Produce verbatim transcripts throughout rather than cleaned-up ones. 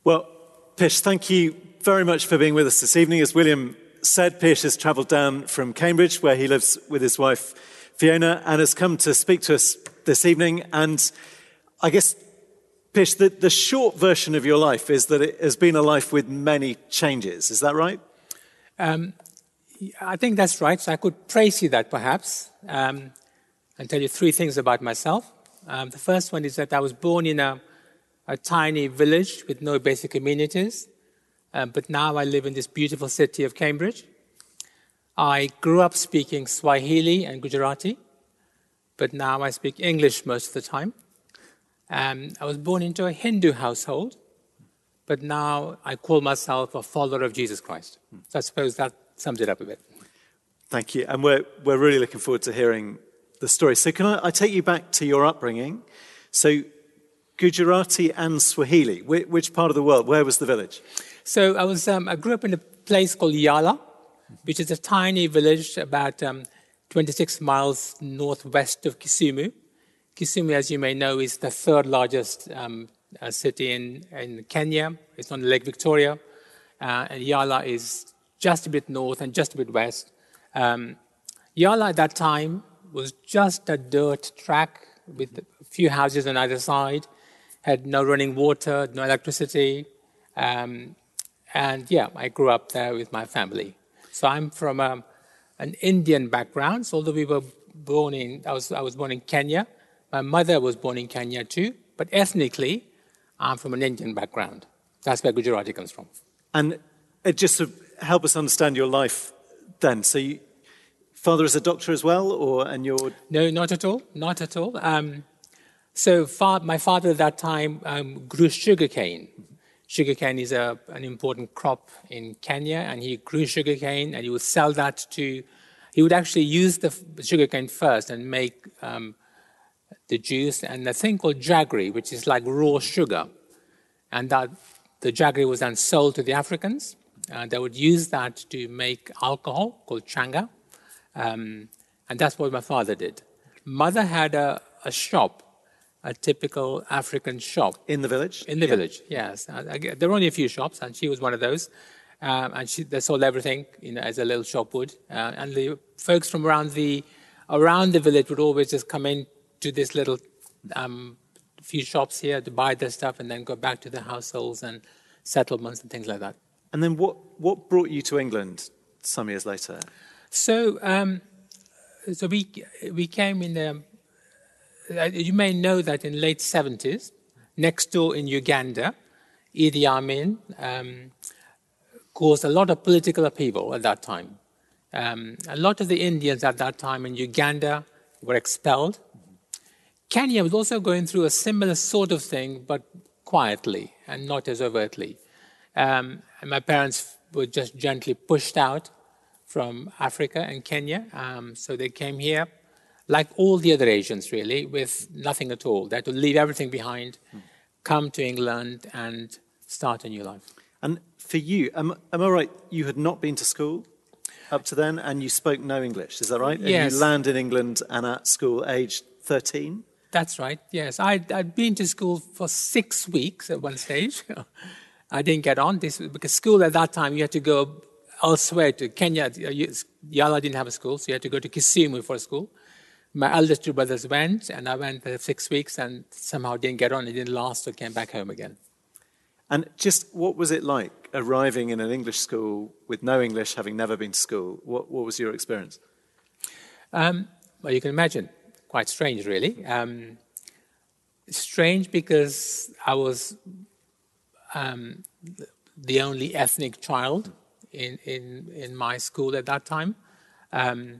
Well, Pish, thank you very much for being with us this evening. As William said, Pish has travelled down from Cambridge, where he lives with his wife Fiona, and has come to speak to us this evening. And I guess, Pish, the, the short version of your life is that it has been a life with many changes. Is that right? Um, I think that's right. So I could praise you that perhaps um, and tell you three things about myself. Um, the first one is that I was born in a, a tiny village with no basic amenities, um, but now I live in this beautiful city of Cambridge. I grew up speaking Swahili and Gujarati, but now I speak English most of the time. Um, I was born into a Hindu household, but now I call myself a follower of Jesus Christ. So I suppose that sums it up a bit. Thank you. And we're, we're really looking forward to hearing the story. So can I, I take you back to your upbringing? So Gujarati and Swahili, which, which part of the world? Where was the village? So I was um, I grew up in a place called Yala, which is a tiny village about um, twenty-six miles northwest of Kisumu. Kisumu, as you may know, is the third largest um, uh, city in, in Kenya. It's on Lake Victoria. Uh, and Yala is just a bit north and just a bit west. Um, Yala at that time was just a dirt track with a few houses on either side, had no running water, no electricity. Um, and yeah, I grew up there with my family. So I'm from um, an Indian background. So although we were born in, I was, I was born in Kenya. My mother was born in Kenya too, but ethnically, I'm from an Indian background. That's where Gujarati comes from. And it just to help us understand your life then. So you, father is a doctor as well, or and you're... No, not at all, not at all. Um, so fa- my father at that time um, grew sugarcane. Sugarcane is a, an important crop in Kenya, and he grew sugarcane, and he would sell that to... He would actually use the sugarcane first and make... Um, the juice and a thing called jaggery, which is like raw sugar. And that the jaggery was then sold to the Africans. And they would use that to make alcohol called changa. Um, and that's what my father did. Mother had a, a shop, a typical African shop. In the village? In the yeah. village, yes. Uh, there were only a few shops, and she was one of those. Um, and she, they sold everything, you know, as a little shop would. Uh, and the folks from around the around the village would always just come in to this little um, few shops here to buy their stuff and then go back to their households and settlements and things like that. And then what, what brought you to England some years later? So um, so we we came in the... Uh, you may know that in late seventies, next door in Uganda, Idi Amin um, caused a lot of political upheaval at that time. Um, a lot of the Indians at that time in Uganda were expelled. Kenya was also going through a similar sort of thing, but quietly and not as overtly. Um, and my parents were just gently pushed out from Africa and Kenya. Um, so they came here, like all the other Asians, really, with nothing at all. They had to leave everything behind, mm. come to England and start a new life. And for you, am, am I right, you had not been to school up to then, and you spoke no English, is that right? Yes. And you land in England and at school aged thirteen? That's right, yes. I'd, I'd been to school for six weeks at one stage. I didn't get on, this because school at that time, you had to go elsewhere to Kenya. Yala didn't have a school, so you had to go to Kisumu for school. My eldest two brothers went, and I went for six weeks and somehow didn't get on. It didn't last, so came back home again. And just what was it like arriving in an English school with no English, having never been to school? What, what was your experience? Um, well, you can imagine. Quite strange, really. Um, strange because I was um, the only ethnic child in, in, in my school at that time. Um,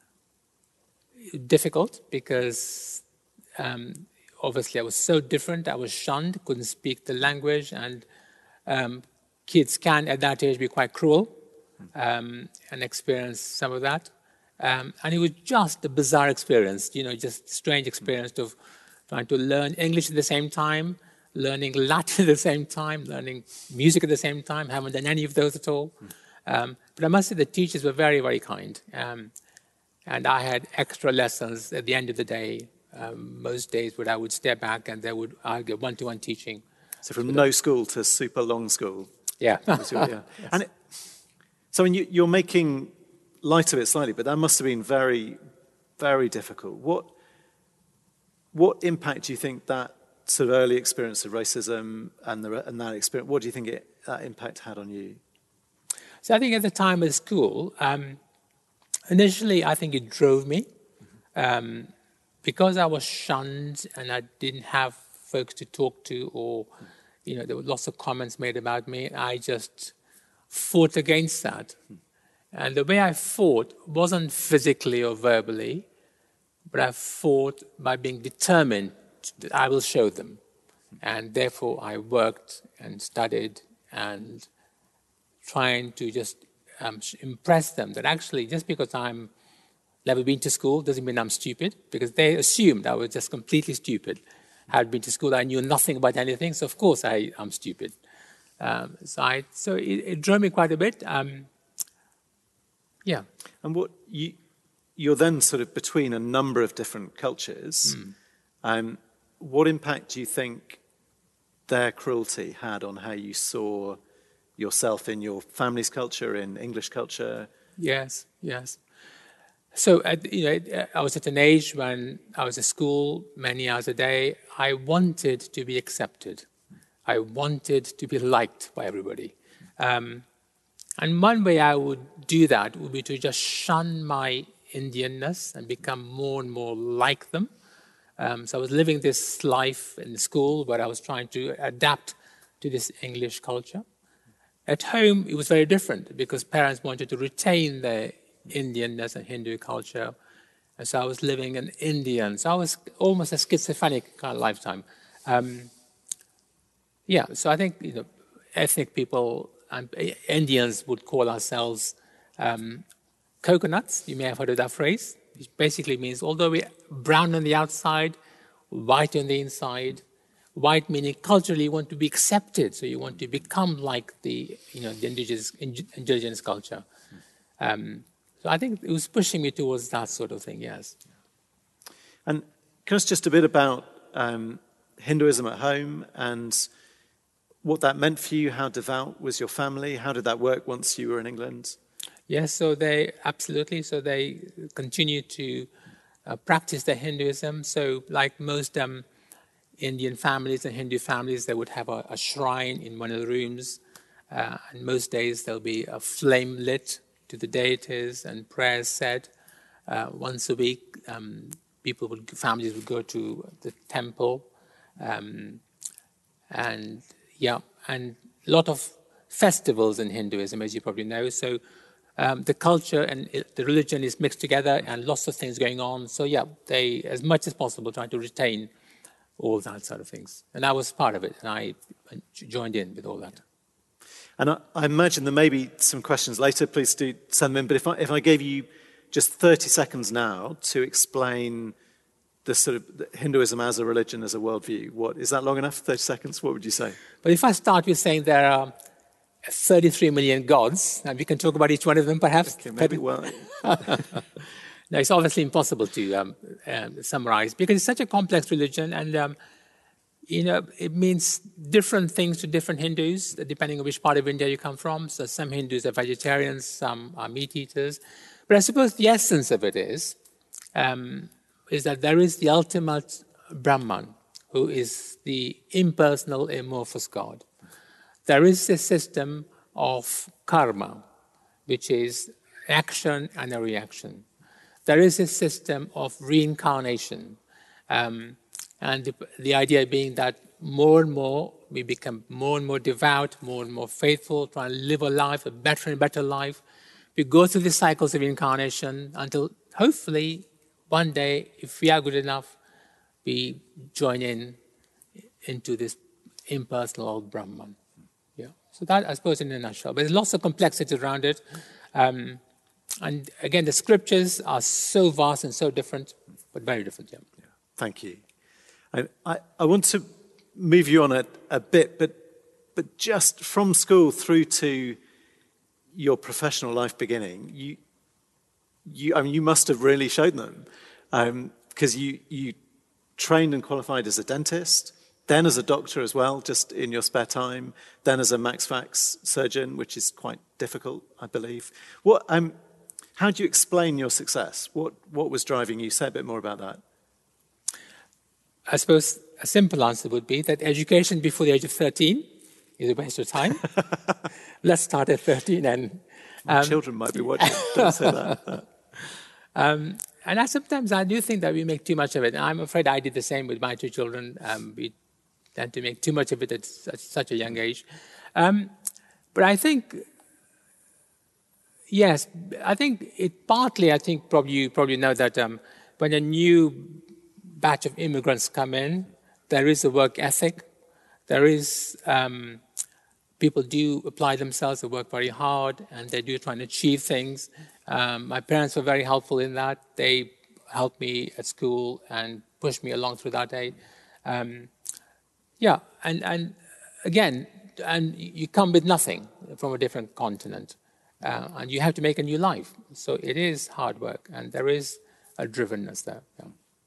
difficult because um, obviously I was so different. I was shunned, couldn't speak the language, and um, kids can at that age be quite cruel um, and experience some of that. Um, and it was just a bizarre experience, you know, just strange experience of trying to learn English at the same time, learning Latin at the same time, learning music at the same time. Haven't done any of those at all. Um, but I must say the teachers were very, very kind. Um, and I had extra lessons at the end of the day. Um, most days where I would step back and they would argue one-to-one teaching. So from no school to super long school. Yeah. Was your- yeah. Yes. And it, so I mean, you, you're making light of it slightly, but that must have been very, very difficult. What, what impact do you think that sort of early experience of racism and, the, and that experience, what do you think it, that impact had on you? So I think at the time at school, um, initially I think it drove me. Um, because I was shunned and I didn't have folks to talk to, or, you know, there were lots of comments made about me, I just fought against that. And the way I fought wasn't physically or verbally, but I fought by being determined that I will show them. And therefore I worked and studied and trying to just um, impress them that actually just because I'm never been to school doesn't mean I'm stupid, because they assumed I was just completely stupid. I had been to school, I knew nothing about anything, so of course I, I'm stupid. Um, so I, so it, it drove me quite a bit. Um, yeah. And what you, you're then sort of between a number of different cultures. Mm. Um, what impact do you think their cruelty had on how you saw yourself in your family's culture, in English culture? Yes, yes. So, at, you know, I was at an age when I was at school many hours a day. I wanted to be accepted. I wanted to be liked by everybody. Um, and one way I would do that would be to just shun my Indianness and become more and more like them. Um, so I was living this life in school where I was trying to adapt to this English culture. At home, it was very different because parents wanted to retain their Indianness and Hindu culture. And so I was living in Indian. So I was almost a schizophrenic kind of lifetime. Um, yeah, so I think, you know, ethnic people, um, Indians would call ourselves um, coconuts. You may have heard of that phrase. Which basically means although we're brown on the outside, white on the inside, white meaning culturally you want to be accepted, so you want to become like the, you know, the indigenous, indigenous culture. Um, so I think it was pushing me towards that sort of thing, yes. And can I ask just a bit about um, Hinduism at home and what that meant for you? How devout was your family? How did that work once you were in England? Yes, so they, absolutely, so they continue to uh, practice their Hinduism. So like most um, Indian families and Hindu families, they would have a, a shrine in one of the rooms. Uh, and most days there'll be a flame lit to the deities and prayers said. Uh, once a week, um, people would, families would go to the temple. Um, and yeah, and a lot of festivals in Hinduism, as you probably know. So um, the culture and it, the religion is mixed together and lots of things going on. So yeah, they, as much as possible, try to retain all that sort of things. And I was part of it, and I joined in with all that. And I, I imagine there may be some questions later. Please do send them in. But if I, if I gave you just thirty seconds now to explain the sort of Hinduism as a religion, as a worldview, what is that long enough? thirty seconds? What would you say? But if I start with saying there are thirty-three million gods, and we can talk about each one of them, perhaps. Okay, maybe. Well, no, it's obviously impossible to um, um, summarize because it's such a complex religion, and um, you know it means different things to different Hindus depending on which part of India you come from. So some Hindus are vegetarians, some are meat eaters. But I suppose the essence of it is um, is that there is the ultimate Brahman, who is the impersonal, amorphous God. There is a system of karma, which is action and a reaction. There is a system of reincarnation. Um, and the, the idea being that more and more we become more and more devout, more and more faithful, trying to live a life, a better and better life. We go through the cycles of incarnation until hopefully one day, if we are good enough, we join in into this impersonal Brahman. Yeah. So that, I suppose, in a nutshell. But there's lots of complexity around it. Um, and again, the scriptures are so vast and so different, but very different. Yeah. Yeah. Thank you. I, I, I want to move you on a, a bit, but but just from school through to your professional life beginning, you you I mean you must have really shown them, because um, you you trained and qualified as a dentist. then as a doctor as well, just in your spare time, then as a Max Fax surgeon, which is quite difficult, I believe. What, um, how do you explain your success? What, what was driving you? Say a bit more about that. I suppose a simple answer would be that education before the age of thirteen is a waste of time. Let's start at thirteen. And um, children might be watching. Don't say that. um, and I sometimes I do think that we make too much of it. And I'm afraid I did the same with my two children. Um, we tend to make too much of it at such, such a young age. Um, but I think, yes, I think it partly. I think probably you probably know that um, when a new batch of immigrants come in, there is a work ethic. There is, um, people do apply themselves, they work very hard, and they do try and achieve things. Um, my parents were very helpful in that. They helped me at school and pushed me along through that day. Um, yeah, and, and again, and you come with nothing from a different continent, uh, and you have to make a new life. So it is hard work, and there is a drivenness there. Yeah.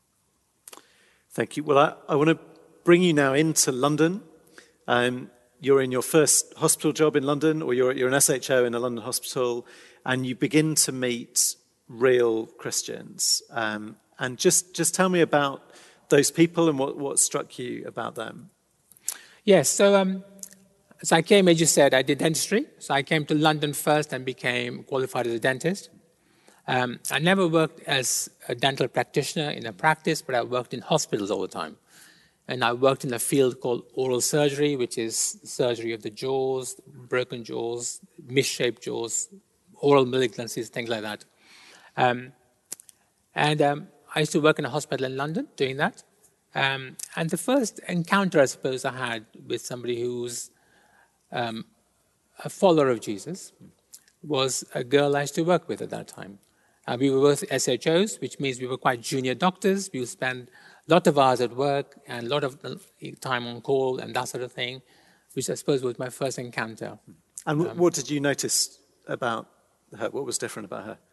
Thank you. Well, I, I want to bring you now into London. Um, you're in your first hospital job in London, or you're, you're an S H O in a London hospital, and you begin to meet real Christians. Um, and just, just tell me about those people and what, what struck you about them. Yes, so, um, so I came, as you said, I did dentistry. So I came to London first and became qualified as a dentist. Um, I never worked as a dental practitioner in a practice, but I worked in hospitals all the time. And I worked in a field called oral surgery, which is surgery of the jaws, broken jaws, misshaped jaws, oral malignancies, things like that. Um, and um, I used to work in a hospital in London doing that. Um, and the first encounter, I suppose, I had with somebody who's um, a follower of Jesus was a girl I used to work with at that time. Uh, we were both S H Os, which means we were quite junior doctors. We would spend a lot of hours at work and a lot of time on call and that sort of thing, which I suppose was my first encounter. And um, what did you notice about her? What was different about her?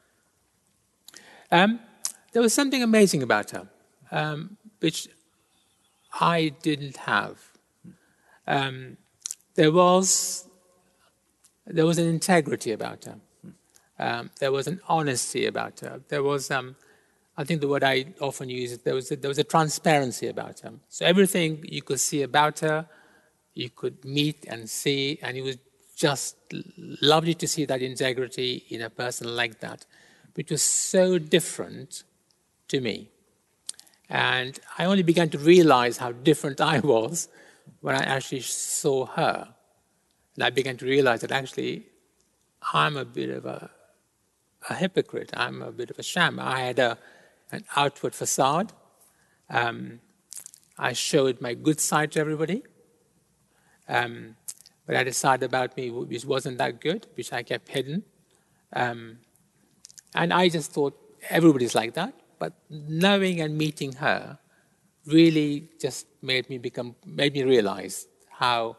Um, there was something amazing about her, um, which I didn't have. Um, there was there was an integrity about her. Um, there was an honesty about her. There was, um, I think the word I often use is there was a, there was a transparency about her. So everything you could see about her, you could meet and see, and it was just lovely to see that integrity in a person like that, which was so different to me. And I only began to realize how different I was when I actually saw her. And I began to realize that actually I'm a bit of a a hypocrite. I'm a bit of a sham. I had a, an outward facade. Um, I showed my good side to everybody. Um, but I decided about me which wasn't that good, which I kept hidden. Um, and I just thought everybody's like that. But knowing and meeting her really just made me become, made me realize how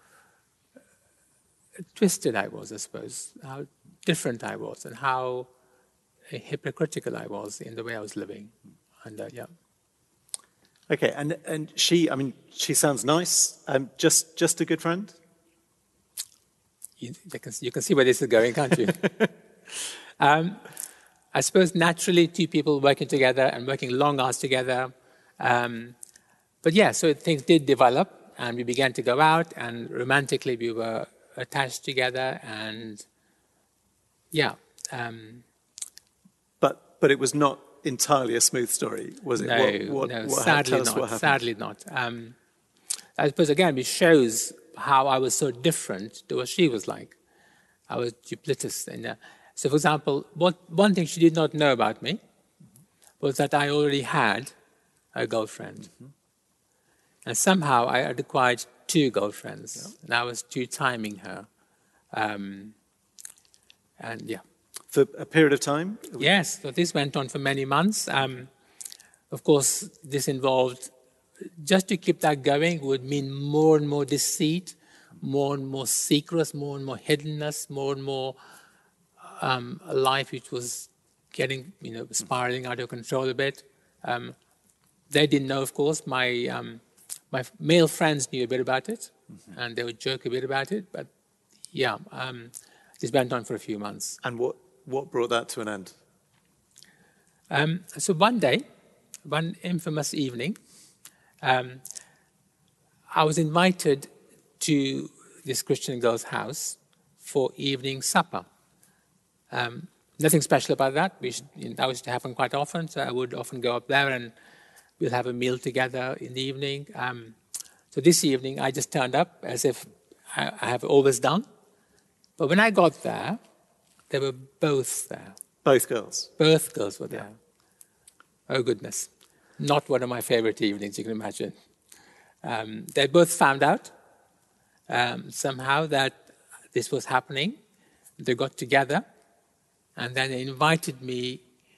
twisted I was, I suppose, how different I was, and how hypocritical I was in the way I was living. And uh, yeah. Okay, and and she, I mean, she sounds nice. Um, just just a good friend. You, you, can, you can see where this is going, can't you? um, I suppose naturally two people working together and working long hours together. Um, but yeah, so things did develop, and we began to go out, and romantically we were attached together, and yeah. Um, but but it was not entirely a smooth story, was it? No, what, what, no, what, sadly tell us not. What sadly not. Um, I suppose again it shows how I was so different to what she was like. I was duplicitous. In uh, so, for example, what, one thing she did not know about me was that I already had a girlfriend, mm-hmm. and somehow I had acquired two girlfriends, yeah. and I was two-timing her. Um, and yeah. For a period of time? Yes, so this went on for many months. Um, of course, this involved, just to keep that going would mean more and more deceit, more and more secrets, more and more hiddenness, more and more um, a life which was getting, you know, spiraling out of control a bit. Um, they didn't know, of course, my um, My f- male friends knew a bit about it, mm-hmm. and they would joke a bit about it. But yeah, um, this went on for a few months. And what, what brought that to an end? Um, so one day, one infamous evening, um, I was invited to this Christian girl's house for evening supper. Um, nothing special about that. We should, you know, that used to happen quite often, so I would often go up there and we'll have a meal together in the evening. Um, so this evening, I just turned up as if I, I have always done. But when I got there, they were both there. Both girls? Both girls were there. Yeah. Oh, goodness. Not one of my favorite evenings, you can imagine. Um, they both found out um, somehow that this was happening. They got together, and then they invited me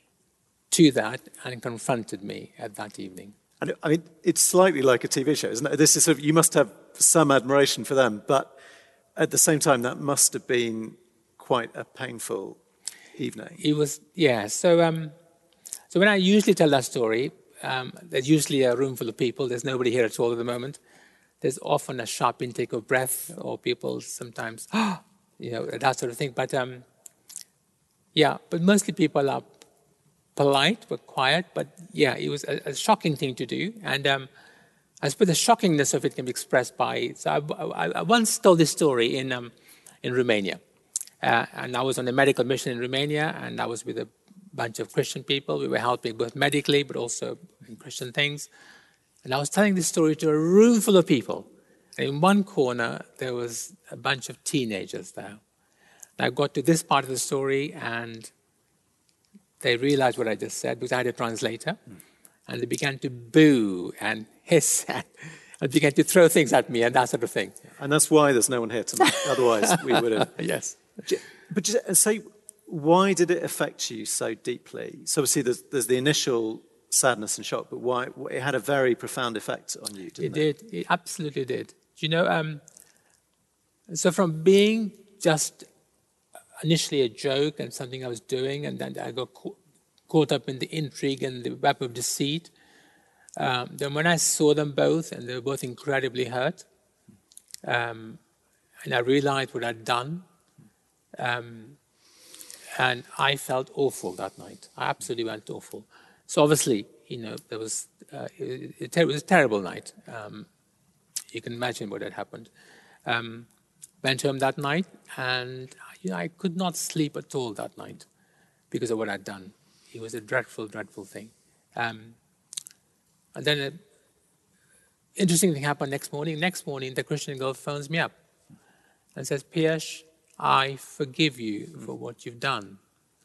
to that and confronted me at that evening. And I mean, it's slightly like a T V show, isn't it? This is sort of, you must have some admiration for them, but at the same time, that must have been quite a painful evening. It was, yeah. So, um, so when I usually tell that story, um, there's usually a room full of people. There's nobody here at all at the moment. There's often a sharp intake of breath, or people sometimes, you know, that sort of thing. But um, yeah, but mostly people are polite, but quiet. But yeah, it was a, a shocking thing to do. And um, I suppose the shockingness of it can be expressed by, so I, I, I once told this story in, um, in Romania. Uh, and I was on a medical mission in Romania, and I was with a bunch of Christian people. We were helping both medically, but also in Christian things. And I was telling this story to a room full of people. And in one corner, there was a bunch of teenagers there. And I got to this part of the story, and they realized what I just said, because I had a translator. Mm. And they began to boo and hiss and, and began to throw things at me and that sort of thing. And that's why there's no one here tonight. Otherwise, we would have. Yes. But just say, why did it affect you so deeply? So obviously there's, there's the initial sadness and shock, but why? It had a very profound effect on you, didn't it? It did. It absolutely did. You know, um, so from being just initially a joke and something I was doing, and then I got ca- caught up in the intrigue and the web of deceit, um, then when I saw them both, and they were both incredibly hurt, um, and I realized what I'd done, um, and I felt awful that night. I absolutely felt awful. So obviously, you know, there was uh, it, it was a terrible night. Um, you can imagine what had happened. Um, went home that night, and you know, I could not sleep at all that night because of what I'd done. It was a dreadful, dreadful thing. Um, and then an interesting thing happened next morning. Next morning, the Christian girl phones me up and says, "Piyush, I forgive you for what you've done."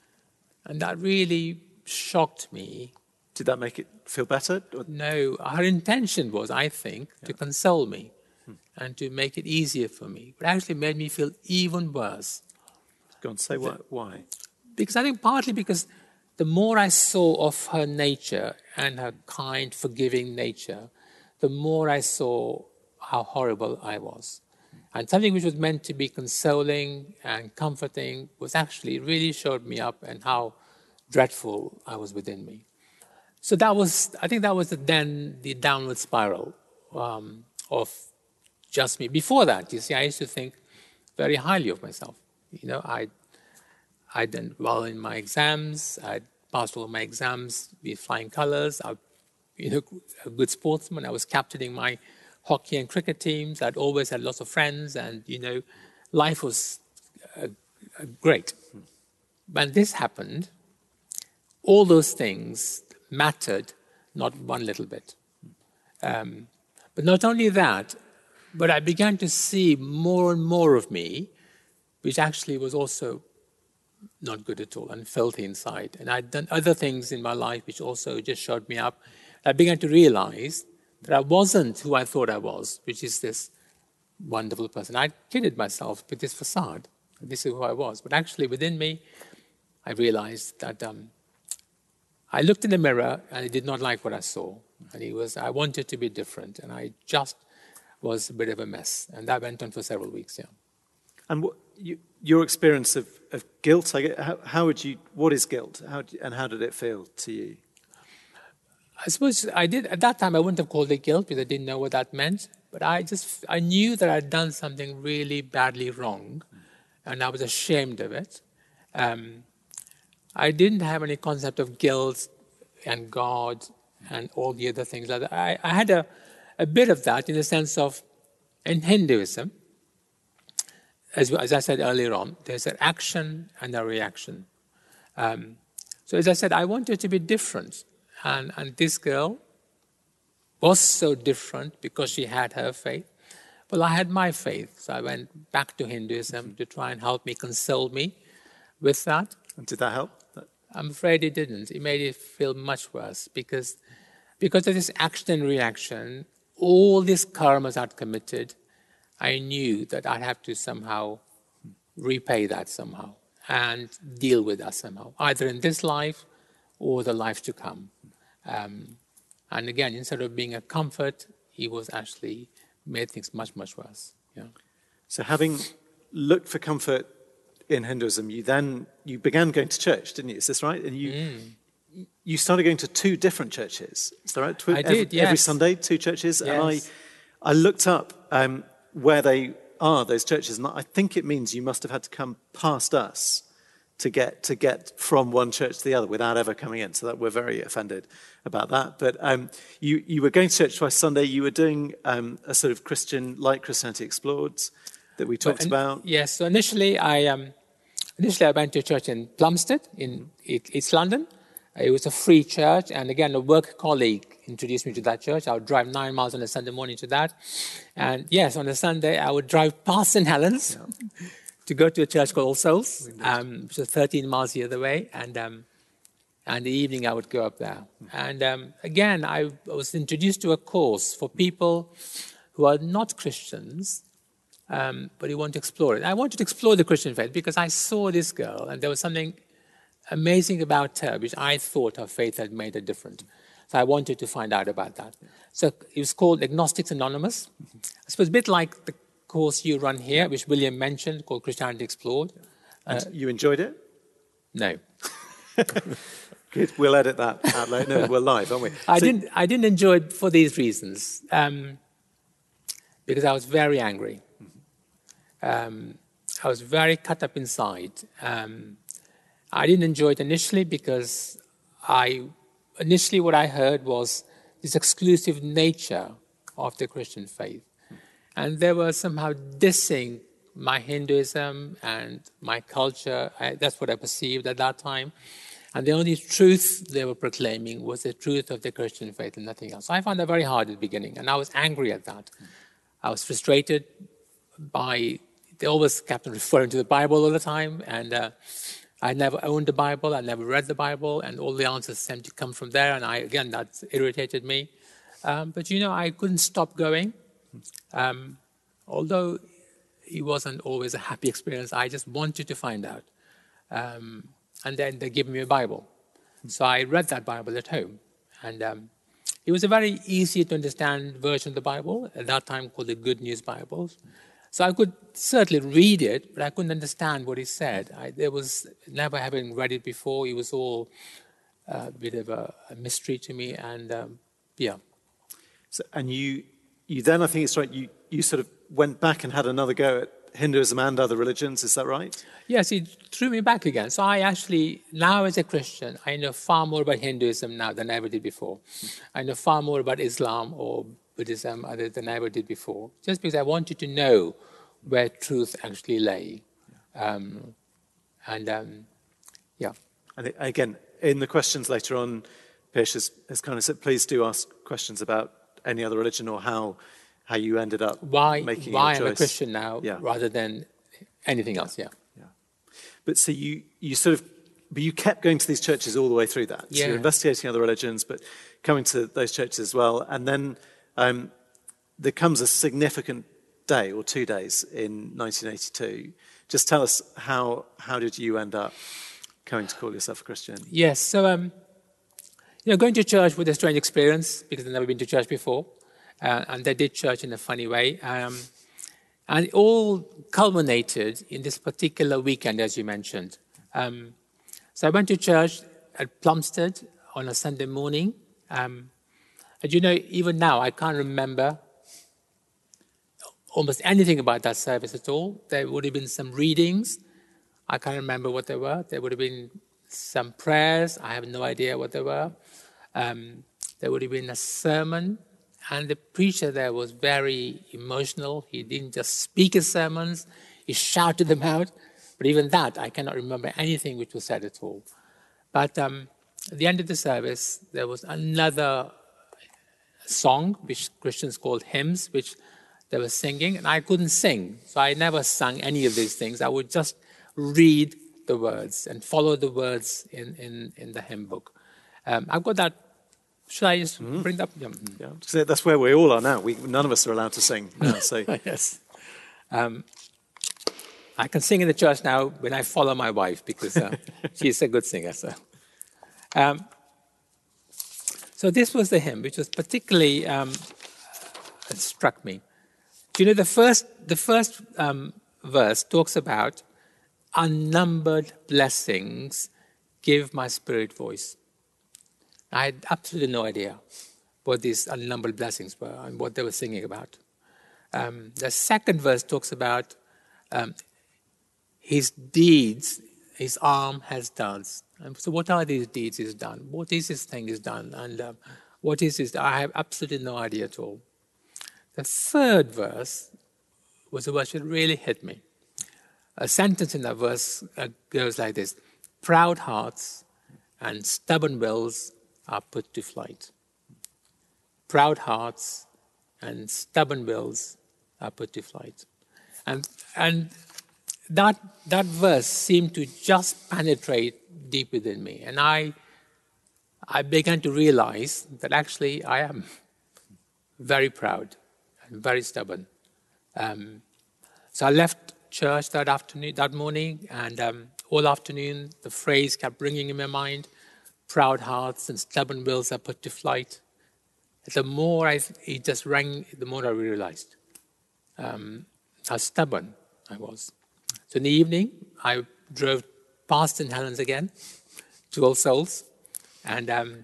And that really shocked me. Did that make it feel better? Or? No, her intention was, I think, yeah. to console me hmm. and to make it easier for me. But it actually made me feel even worse. Go on, say why. why? Because I think partly because the more I saw of her nature and her kind, forgiving nature, the more I saw how horrible I was. And something which was meant to be consoling and comforting was actually really showed me up and how dreadful I was within me. So that was, I think that was the, then the downward spiral um, of just me. Before that, you see, I used to think very highly of myself. You know, I I done well in my exams. I passed all my exams with flying colors. I, you know, a good sportsman. I was captaining my hockey and cricket teams. I'd always had lots of friends, and you know, life was uh, uh, great. When this happened, all those things mattered not one little bit. Um, but not only that, but I began to see more and more of me, which actually was also not good at all and filthy inside. And I'd done other things in my life which also just showed me up. I began to realize that I wasn't who I thought I was, which is this wonderful person. I kidded myself with this facade. This is who I was. But actually within me, I realized that um, I looked in the mirror and I did not like what I saw. And it was, I wanted to be different. And I just was a bit of a mess. And that went on for several weeks, yeah. And what, you, your experience of, of guilt, I get, how, how would you, what is guilt? How, and how did it feel to you? I suppose I did, at that time I wouldn't have called it guilt because I didn't know what that meant. But I just, I knew that I'd done something really badly wrong, and I was ashamed of it. Um, I didn't have any concept of guilt and God and all the other things like that. I, I had a, a bit of that in the sense of, in Hinduism, as, as I said earlier on, there's an action and a reaction. Um, so as I said, I wanted to be different. And, and this girl was so different because she had her faith. Well, I had my faith, so I went back to Hinduism to try and help me, console me with that. And did that help? I'm afraid it didn't. It made it feel much worse because, because of this action and reaction, all these karmas I'd committed, I knew that I'd have to somehow repay that somehow and deal with that somehow, either in this life or the life to come. Um, And again, instead of being a comfort, he was actually made things much, much worse. Yeah. So having looked for comfort in Hinduism, you then you began going to church, didn't you? Is this right? And you mm. you started going to two different churches. Is that right? Tw- I every, did, yes. Every Sunday, two churches. Yes. And I I looked up um, where they are, those churches, and I think it means you must have had to come past us to get to get from one church to the other without ever coming in. So that we're very offended about that. But um, you, you were going to church twice Sunday. You were doing um, a sort of Christian, like Christianity Explored, that we talked well, about. Yes. So initially, I um, initially I went to a church in Plumstead in East London. It was a free church, and again, a work colleague introduced me to that church. I would drive nine miles on a Sunday morning to that, and yes, on a Sunday I would drive past Saint Helens. Yeah. To go to a church called All Souls, um, which is thirteen miles the other way, and um, and the evening I would go up there. And um, again, I was introduced to a course for people who are not Christians, um, but who want to explore it. I wanted to explore the Christian faith because I saw this girl, and there was something amazing about her, which I thought her faith had made her different. So I wanted to find out about that. So it was called Agnostics Anonymous. I suppose a bit like the course you run here, which William mentioned, called Christianity Explored. And uh, you enjoyed it? No. Good. We'll edit that out later. No, we're live, aren't we? I so, didn't. I didn't enjoy it for these reasons, um, because I was very angry. Um, I was very cut up inside. Um, I didn't enjoy it initially because I initially what I heard was this exclusive nature of the Christian faith. And they were somehow dissing my Hinduism and my culture. I, that's what I perceived at that time. And the only truth they were proclaiming was the truth of the Christian faith and nothing else. So I found that very hard at the beginning, and I was angry at that. I was frustrated by, they always kept referring to the Bible all the time, and uh, I never owned the Bible, I never read the Bible, and all the answers seemed to come from there, and I, again, that irritated me. Um, but, you know, I couldn't stop going. Um, although it wasn't always a happy experience, I just wanted to find out. Um, and then they gave me a Bible. So I read that Bible at home. And um, it was a very easy to understand version of the Bible, at that time called the Good News Bibles. So I could certainly read it, but I couldn't understand what it said. I, there was, never having read it before, it was all a bit of a, a mystery to me. And um, yeah. So, and you... You then, I think it's right, you, you sort of went back and had another go at Hinduism and other religions, is that right? Yes, it threw me back again. So I actually, now as a Christian, I know far more about Hinduism now than I ever did before. I know far more about Islam or Buddhism than I ever did before, just because I wanted to know where truth actually lay. Um, and, um, yeah. And again, in the questions later on, Pish has, has kind of said, please do ask questions about any other religion or how how you ended up why, making why your choice. I'm a Christian now yeah. rather than anything else, yeah. yeah. But so you, you sort of, but you kept going to these churches all the way through that. Yeah. So you're investigating other religions, but coming to those churches as well. And then um, there comes a significant day or two days in nineteen eighty-two. Just tell us how how did you end up coming to call yourself a Christian? Yes, so um, you know, going to church was a strange experience because I'd never been to church before, uh, and they did church in a funny way. Um, and it all culminated in this particular weekend, as you mentioned. Um, so I went to church at Plumstead on a Sunday morning, Um, and you know, even now, I can't remember almost anything about that service at all. There would have been some readings. I can't remember what they were. There would have been some prayers. I have no idea what they were. Um, there would have been a sermon. And the preacher there was very emotional. He didn't just speak his sermons. He shouted them out. But even that, I cannot remember anything which was said at all. But um, at the end of the service, there was another song, which Christians called hymns, which they were singing, and I couldn't sing. So I never sang any of these things. I would just read the words and follow the words in, in, in the hymn book. Um, I've got that. Should I just mm. bring that up? Yeah. Yeah. So that's where we all are now. We, none of us are allowed to sing now. So. Yes. Um, I can sing in the church now when I follow my wife, because uh, she's a good singer. So. Um, so this was the hymn, which was particularly um, struck me. Do you know the first, the first um, verse talks about unnumbered blessings give my spirit voice. I had absolutely no idea what these unnumbered blessings were and what they were singing about. Um, the second verse talks about um, his deeds, his arm has done. And so what are these deeds he's done? What is this thing he's done? And um, what is this? I have absolutely no idea at all. The third verse was a verse that really hit me. A sentence in that verse uh, goes like this: proud hearts and stubborn wills are put to flight. Proud hearts and stubborn wills are put to flight. And, and that, that verse seemed to just penetrate deep within me. And I, I began to realize that actually I am very proud and very stubborn. Um, so I left church that afternoon, that morning, and um, all afternoon the phrase kept ringing in my mind: proud hearts and stubborn wills are put to flight. The more I, it just rang, the more I realized um, how stubborn I was. So in the evening, I drove past Saint Helens again to All Souls, and um,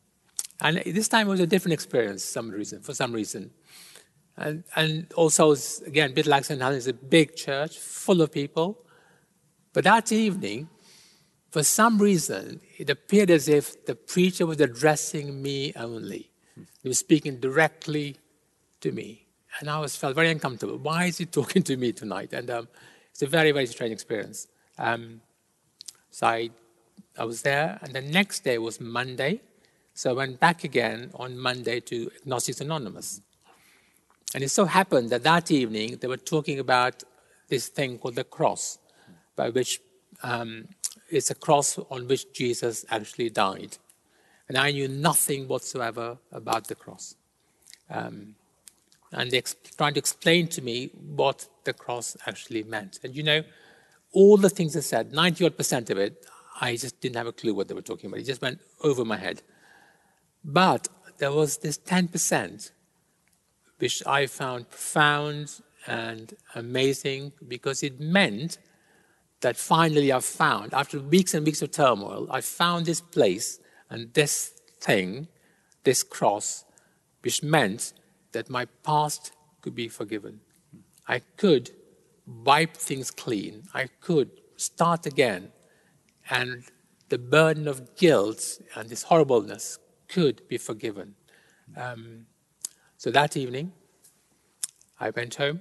and this time it was a different experience. Some reason, for some reason. And, and also, again, a bit like Saint Helens, a big church, full of people. But that evening, for some reason, it appeared as if the preacher was addressing me only. He was speaking directly to me. And I was felt very uncomfortable. Why is he talking to me tonight? And um, it's a very, very strange experience. Um, so I, I was there, and the next day was Monday. So I went back again on Monday to Agnostics Anonymous. And it so happened that that evening they were talking about this thing called the cross, by which um, it's a cross on which Jesus actually died. And I knew nothing whatsoever about the cross. Um, and they ex- trying to explain to me what the cross actually meant. And you know, all the things they said, ninety odd percent of it, I just didn't have a clue what they were talking about. It just went over my head. But there was this ten percent which I found profound and amazing, because it meant that finally I found, after weeks and weeks of turmoil, I found this place and this thing, this cross, which meant that my past could be forgiven. I could wipe things clean. I could start again. And the burden of guilt and this horribleness could be forgiven. Um, So that evening, I went home.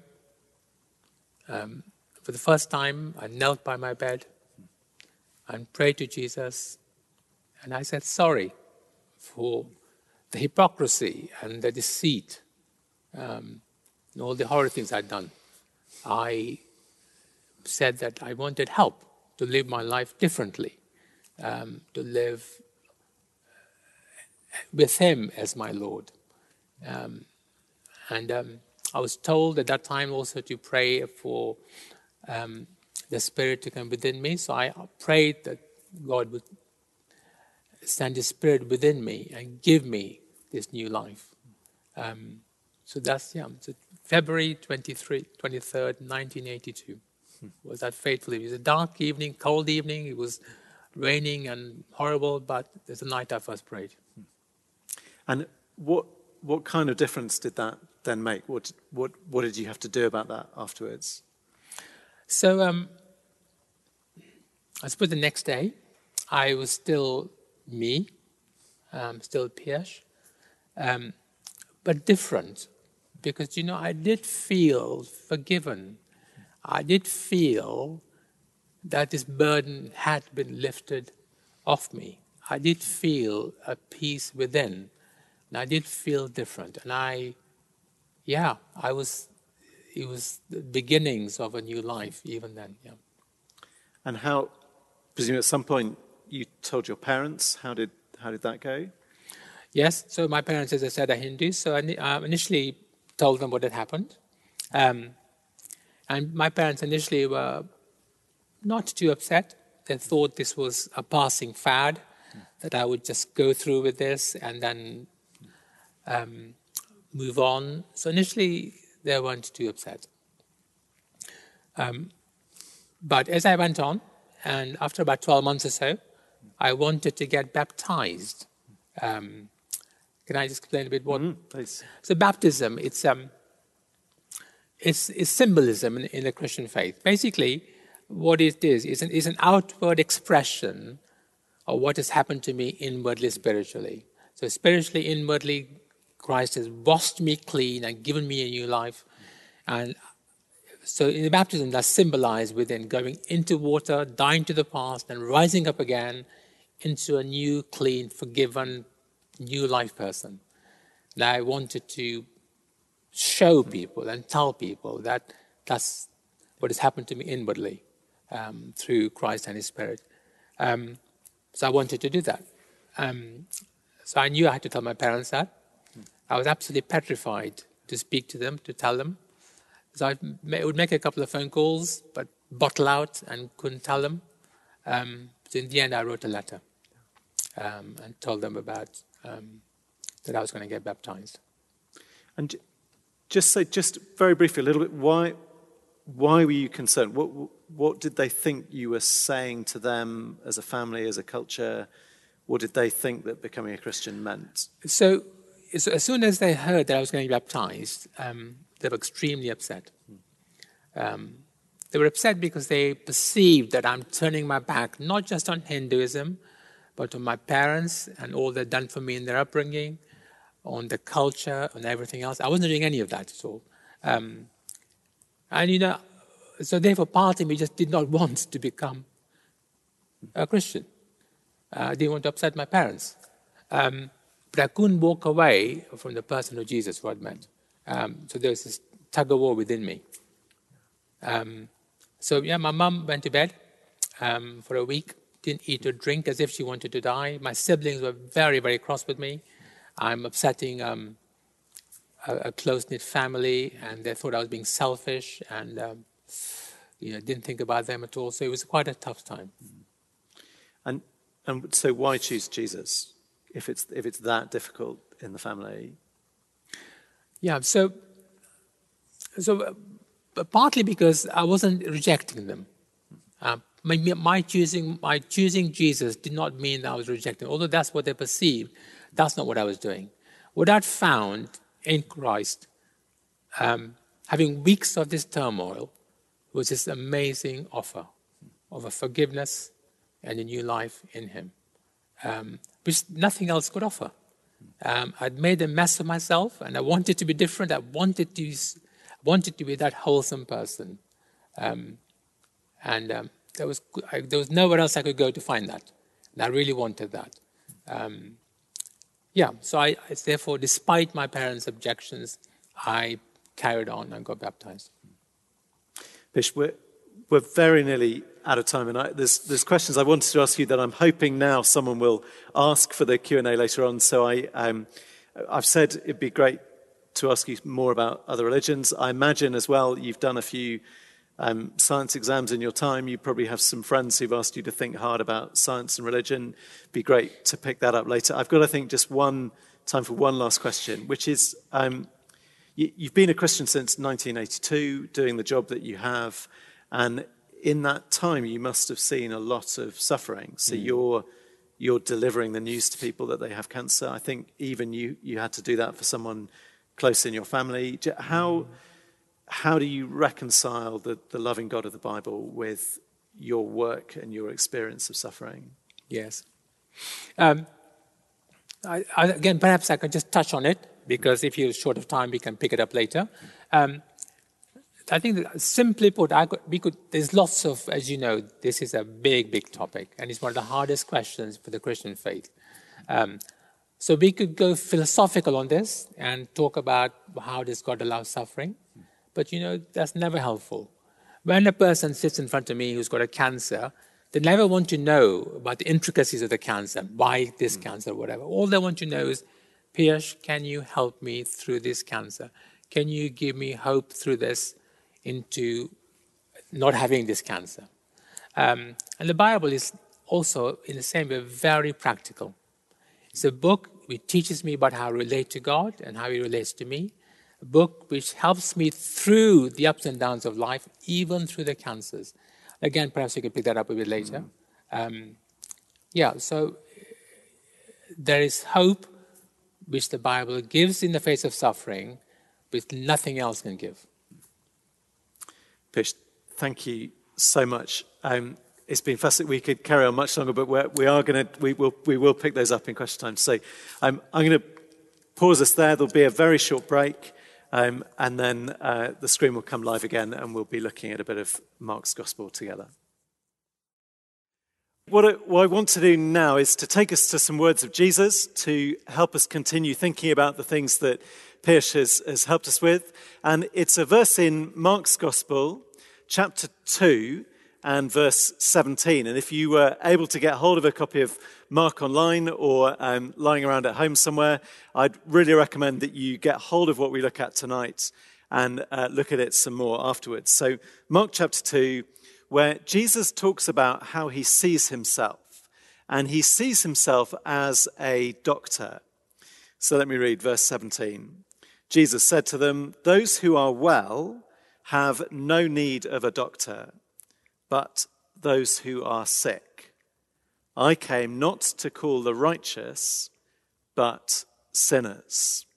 Um, for the first time, I knelt by my bed and prayed to Jesus. And I said sorry for the hypocrisy and the deceit um, and all the horrible things I'd done. I said that I wanted help to live my life differently, um, to live with Him as my Lord. Um, and um, I was told at that time also to pray for um, the Spirit to come within me. So I prayed that God would send His Spirit within me and give me this new life. Um, so that's, yeah, so February twenty-third, nineteen eighty-two was that fateful evening. It was a dark evening, cold evening. It was raining and horrible, but there's a night I first prayed. And what what kind of difference did that then make? What what what did you have to do about that afterwards? So um, I suppose the next day, I was still me, um, still Piyush, um, but different. Because, you know, I did feel forgiven. I did feel that this burden had been lifted off me. I did feel a peace within. And I did feel different. And I, yeah, I was, it was the beginnings of a new life even then, yeah. And how, presumably at some point you told your parents, how did how did that go? Yes, so my parents, as I said, are Hindus. So I uh, initially told them what had happened. Um, and my parents initially were not too upset. They thought this was a passing fad, mm. that I would just go through with this and then um, move on. So initially, they weren't too upset. Um, but as I went on, and after about twelve months or so, I wanted to get baptized. Um, can I just explain a bit what? Mm, please. So baptism, it's um, it's, it's symbolism in, in the Christian faith. Basically, what it is is an, is an outward expression of what has happened to me inwardly, spiritually. So spiritually, inwardly, Christ has washed me clean and given me a new life. And so in the baptism, that's symbolized within going into water, dying to the past, and rising up again into a new, clean, forgiven, new life person. And I wanted to show people and tell people that that's what has happened to me inwardly um, through Christ and His Spirit. Um, so I wanted to do that. Um, so I knew I had to tell my parents that. I was absolutely petrified to speak to them, to tell them. So I would make a couple of phone calls, but bottle out and couldn't tell them. Um, so in the end, I wrote a letter um, and told them about um, that I was going to get baptized. And just say, just very briefly, a little bit, why why were you concerned? What what did they think you were saying to them as a family, as a culture? What did they think that becoming a Christian meant? So, so as soon as they heard that I was going to be baptized, um, they were extremely upset. Um, they were upset because they perceived that I'm turning my back, not just on Hinduism, but on my parents and all they'd done for me in their upbringing, on the culture, and everything else. I wasn't doing any of that at all. Um, and, you know, so therefore part of me just did not want to become a Christian. Uh, I didn't want to upset my parents. Um, but I couldn't walk away from the person of Jesus who I'd met. Um, so there was this tug of war within me. Um, so, yeah, my mum went to bed um, for a week, didn't eat or drink as if she wanted to die. My siblings were very, very cross with me. I'm upsetting um, a, a close-knit family, and they thought I was being selfish and um, you know, didn't think about them at all. So it was quite a tough time. And and so why choose Jesus if it's if it's that difficult in the family? Yeah, so so uh, partly because I wasn't rejecting them. Uh, my, my choosing my choosing Jesus did not mean that I was rejecting, although that's what they perceived. That's not what I was doing. What I'd found in Christ, um, having weeks of this turmoil, was this amazing offer of a forgiveness and a new life in Him, um, which nothing else could offer. Um, I'd made a mess of myself, and I wanted to be different. I wanted to, wanted to be that wholesome person, um, and um, there was I, there was nowhere else I could go to find that, and I really wanted that. Um, yeah, so I, I therefore, despite my parents' objections, I carried on and got baptized. Pish, we're, we're very nearly out of time, and I, there's, there's questions I wanted to ask you that I'm hoping now someone will ask for the Q and A later on. So I, um, I've said it'd be great to ask you more about other religions. I imagine as well you've done a few um, science exams in your time. You probably have some friends who've asked you to think hard about science and religion. It'd be great to pick that up later. I've got, I think, just one time for one last question, which is, um, you, you've been a Christian since nineteen eighty-two, doing the job that you have, and in that time you must have seen a lot of suffering. So mm. you're you're delivering the news to people that they have cancer. I think even you you had to do that for someone close in your family. How how do you reconcile the, the loving God of the Bible with your work and your experience of suffering? Yes. Um, I, I, again, perhaps I can just touch on it, because if you're short of time, we can pick it up later. Um, I think that simply put, I could, we could. There's lots of, as you know, this is a big, big topic, and it's one of the hardest questions for the Christian faith. Um, so we could go philosophical on this and talk about how does God allow suffering, but you know that's never helpful. When a person sits in front of me who's got a cancer, they never want to know about the intricacies of the cancer, why this cancer, whatever. All they want to know is, Piyush, can you help me through this cancer? Can you give me hope through this into not having this cancer? Um, and the Bible is also, in the same way, very practical. It's a book which teaches me about how I relate to God and how He relates to me. A book which helps me through the ups and downs of life, even through the cancers. Again, perhaps you can pick that up a bit later. Um, yeah, so there is hope which the Bible gives in the face of suffering, which nothing else can give. Piyush, thank you so much. Um, it's been fascinating. We could carry on much longer, but we're, we are going to we will we will pick those up in question time. So um, I'm going to pause us there. There'll be a very short break, um, and then uh, the screen will come live again, and we'll be looking at a bit of Mark's Gospel together. What I, what I want to do now is to take us to some words of Jesus to help us continue thinking about the things that Piyush has, has helped us with. And it's a verse in Mark's Gospel, chapter two and verse seventeen. And if you were able to get hold of a copy of Mark online or um, lying around at home somewhere, I'd really recommend that you get hold of what we look at tonight and uh, look at it some more afterwards. So Mark chapter two, where Jesus talks about how he sees himself, and he sees himself as a doctor. So let me read verse seventeen. Jesus said to them, "Those who are well have no need of a doctor, but those who are sick. I came not to call the righteous, but sinners."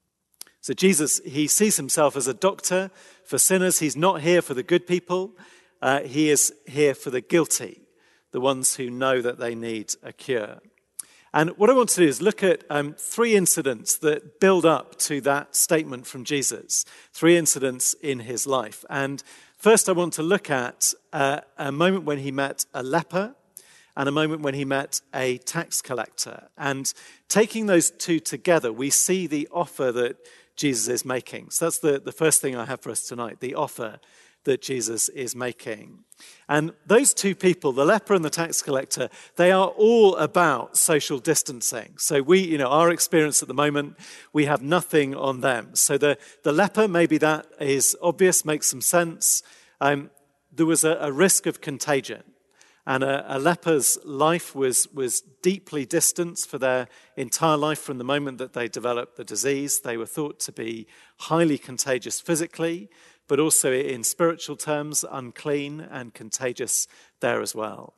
So Jesus, he sees himself as a doctor for sinners. He's not here for the good people. Uh, he is here for the guilty, the ones who know that they need a cure. And what I want to do is look at um, three incidents that build up to that statement from Jesus, three incidents in his life. And first I want to look at uh, a moment when he met a leper and a moment when he met a tax collector. And taking those two together, we see the offer that Jesus is making. So that's the, the first thing I have for us tonight, the offer that Jesus is making. And those two people, the leper and the tax collector, they are all about social distancing. So we, you know, our experience at the moment, we have nothing on them. So the, the leper, maybe that is obvious, makes some sense. Um, there was a, a risk of contagion. And a, a leper's life was, was deeply distanced for their entire life from the moment that they developed the disease. They were thought to be highly contagious physically, but also in spiritual terms, unclean and contagious there as well.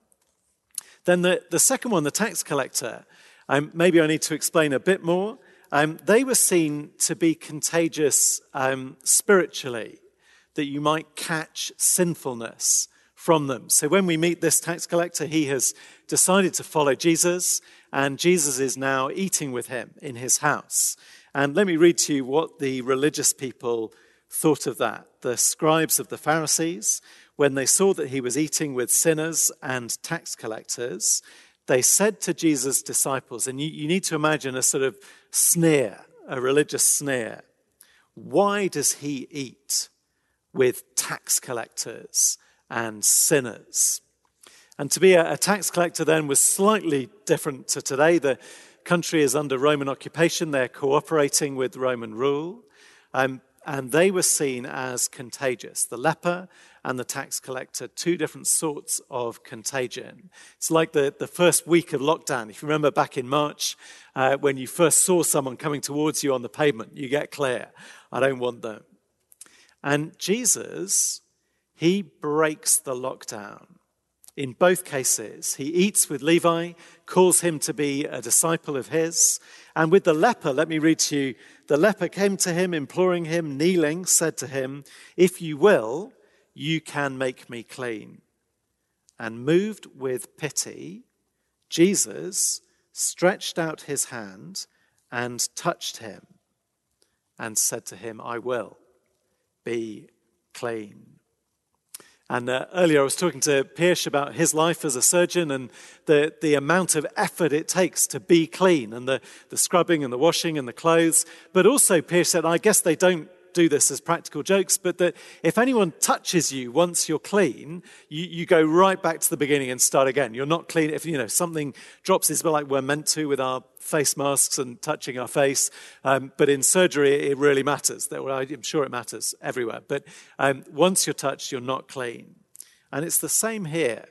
Then the, the second one, the tax collector, um, maybe I need to explain a bit more. Um, they were seen to be contagious um, spiritually, that you might catch sinfulness from them. So when we meet this tax collector, he has decided to follow Jesus, and Jesus is now eating with him in his house. And let me read to you what the religious people thought of that. The scribes of the Pharisees, when they saw that he was eating with sinners and tax collectors, they said to Jesus' disciples, and you, you need to imagine a sort of sneer, a religious sneer, "Why does he eat with tax collectors and sinners?" And to be a, a tax collector then was slightly different to today. The country is under Roman occupation. They're cooperating with Roman rule. Um, and they were seen as contagious. The leper and the tax collector, two different sorts of contagion. It's like the, the first week of lockdown. If you remember back in March, uh, when you first saw someone coming towards you on the pavement, you get clear. I don't want them. And Jesus, he breaks the lockdown. In both cases, he eats with Levi, calls him to be a disciple of his. And with the leper, let me read to you, the leper came to him, imploring him, kneeling, said to him, "If you will, you can make me clean." And moved with pity, Jesus stretched out his hand and touched him and said to him, "I will be clean." And uh, earlier I was talking to Pierce about his life as a surgeon and the, the amount of effort it takes to be clean and the, the scrubbing and the washing and the clothes. But also Pierce said, I guess they don't do this as practical jokes, but that if anyone touches you once you're clean, you, you go right back to the beginning and start again. You're not clean. If, you know, something drops, it's a bit like we're meant to with our face masks and touching our face. Um, but in surgery, it really matters. Well, I'm sure it matters everywhere. But um, once you're touched, you're not clean. And it's the same here.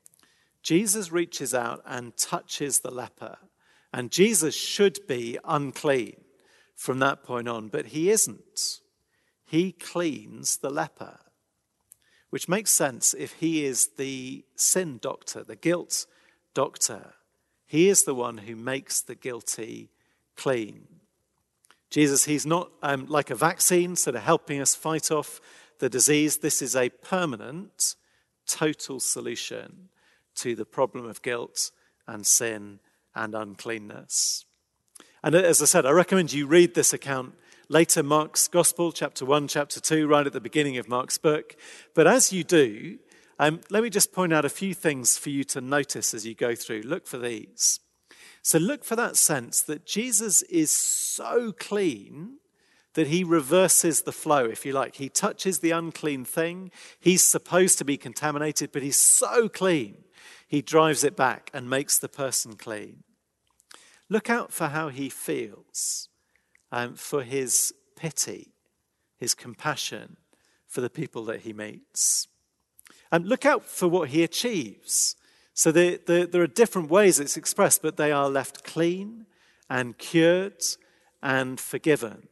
Jesus reaches out and touches the leper. And Jesus should be unclean from that point on, but he isn't. He cleans the leper, which makes sense if he is the sin doctor, the guilt doctor. He is the one who makes the guilty clean. Jesus, he's not um, like a vaccine, sort of helping us fight off the disease. This is a permanent, total solution to the problem of guilt and sin and uncleanness. And as I said, I recommend you read this account later, Mark's Gospel, chapter one, chapter two, right at the beginning of Mark's book. But as you do, um, let me just point out a few things for you to notice as you go through. Look for these. So look for that sense that Jesus is so clean that he reverses the flow, if you like. He touches the unclean thing. He's supposed to be contaminated, but he's so clean, he drives it back and makes the person clean. Look out for how he feels, um, for his pity, his compassion for the people that he meets. And look out for what he achieves. So there, there, there are different ways it's expressed, but they are left clean and cured and forgiven.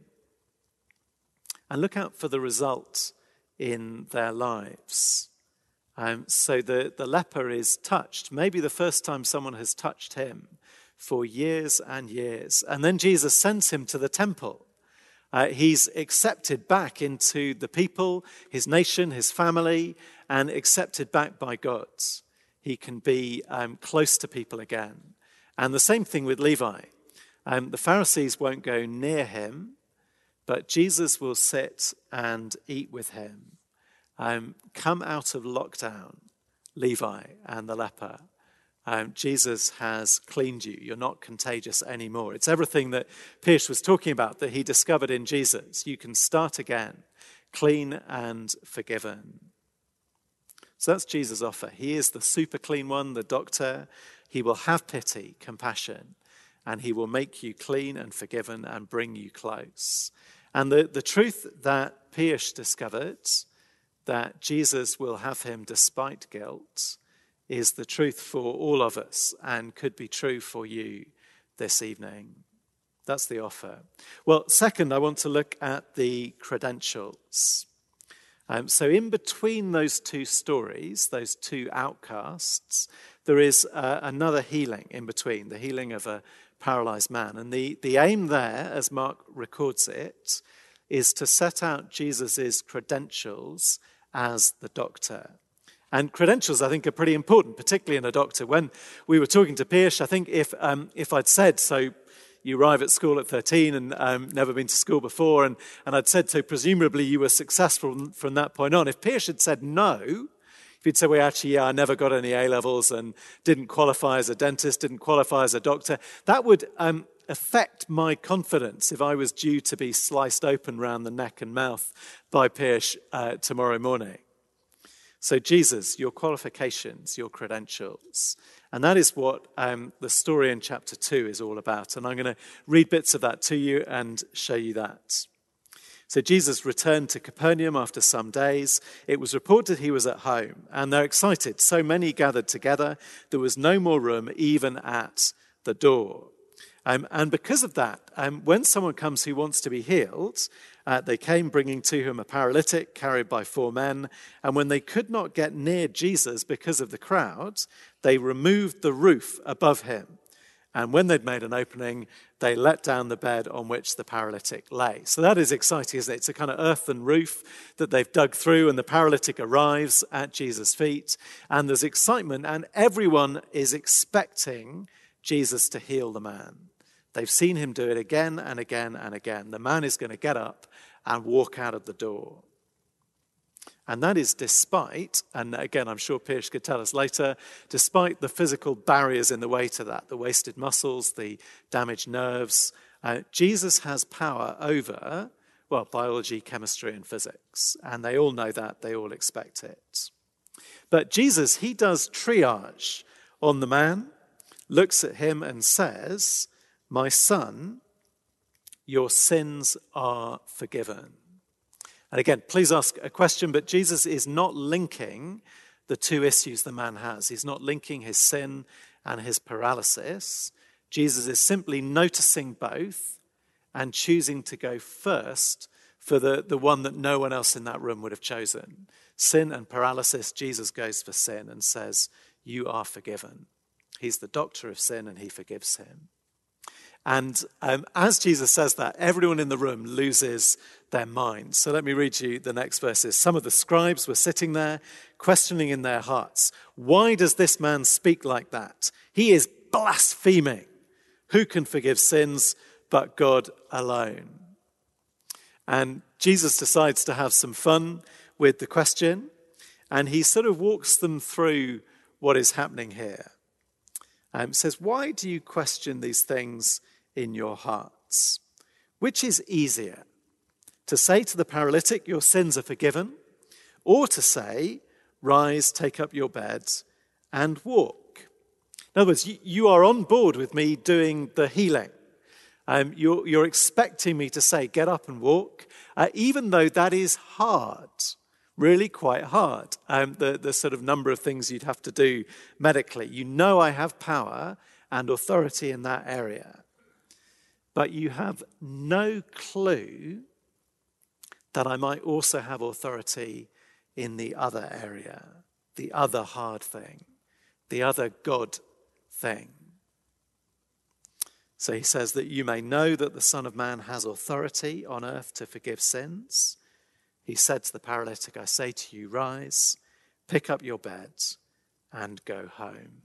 And look out for the result in their lives. Um, so the, the leper is touched, maybe the first time someone has touched him for years and years. And then Jesus sends him to the temple. Uh, he's accepted back into the people, his nation, his family, and accepted back by God. He can be um, close to people again. And the same thing with Levi. Um, the Pharisees won't go near him, but Jesus will sit and eat with him. Um, come out of lockdown, Levi and the leper. Um, Jesus has cleaned you. You're not contagious anymore. It's everything that Pierce was talking about that he discovered in Jesus. You can start again, clean and forgiven. So that's Jesus' offer. He is the super clean one, the doctor. He will have pity, compassion, and he will make you clean and forgiven and bring you close. And the, the truth that Pierce discovered, that Jesus will have him despite guilt, is the truth for all of us and could be true for you this evening. That's the offer. Well, second, I want to look at the credentials. Um, so in between those two stories, those two outcasts, there is uh, another healing in between, the healing of a paralyzed man. And the, the aim there, as Mark records it, is to set out Jesus' credentials as the doctor. And credentials, I think, are pretty important, particularly in a doctor. When we were talking to Pierce, I think if um, if I'd said, so you arrive at school at thirteen and um, never been to school before, and, and I'd said, so presumably you were successful from that point on. If Pierce had said no, if he'd said, well, actually, yeah, I never got any A-levels and didn't qualify as a dentist, didn't qualify as a doctor, that would um, affect my confidence if I was due to be sliced open around the neck and mouth by Pierce uh, tomorrow morning. So Jesus, your qualifications, your credentials. And that is what um, the story in chapter two is all about. And I'm going to read bits of that to you and show you that. So Jesus returned to Capernaum after some days. It was reported he was at home, and they're excited. So many gathered together, there was no more room even at the door. Um, and because of that, um, when someone comes who wants to be healed, Uh, they came bringing to him a paralytic carried by four men, and when they could not get near Jesus because of the crowd, they removed the roof above him. And when they'd made an opening, they let down the bed on which the paralytic lay. So that is exciting, isn't it? It's a kind of earthen roof that they've dug through, and the paralytic arrives at Jesus' feet. And there's excitement, and everyone is expecting Jesus to heal the man. They've seen him do it again and again and again. The man is going to get up and walk out of the door. And that is despite, and again, I'm sure Pierce could tell us later, despite the physical barriers in the way to that, the wasted muscles, the damaged nerves, uh, Jesus has power over, well, biology, chemistry, and physics. And they all know that, they all expect it. But Jesus, he does triage on the man, looks at him and says, "My son, your sins are forgiven." And again, please ask a question, but Jesus is not linking the two issues the man has. He's not linking his sin and his paralysis. Jesus is simply noticing both and choosing to go first for the, the one that no one else in that room would have chosen. Sin and paralysis, Jesus goes for sin and says, "You are forgiven." He's the doctor of sin and he forgives him. And um, as Jesus says that, everyone in the room loses their mind. So let me read you the next verses. Some of the scribes were sitting there, questioning in their hearts, "Why does this man speak like that? He is blaspheming. Who can forgive sins but God alone?" And Jesus decides to have some fun with the question, and he sort of walks them through what is happening here. Um, says, "Why do you question these things in your hearts? Which is easier, to say to the paralytic, 'Your sins are forgiven,' or to say, 'Rise, take up your bed and walk'?" In other words, you, you are on board with me doing the healing. Um, you're, you're expecting me to say, "Get up and walk," uh, even though that is hard. Really quite hard, um, the, the sort of number of things you'd have to do medically. You know I have power and authority in that area, but you have no clue that I might also have authority in the other area, the other hard thing, the other God thing. So he says that you may know that the Son of Man has authority on earth to forgive sins. He said to the paralytic, "I say to you, rise, pick up your bed, and go home."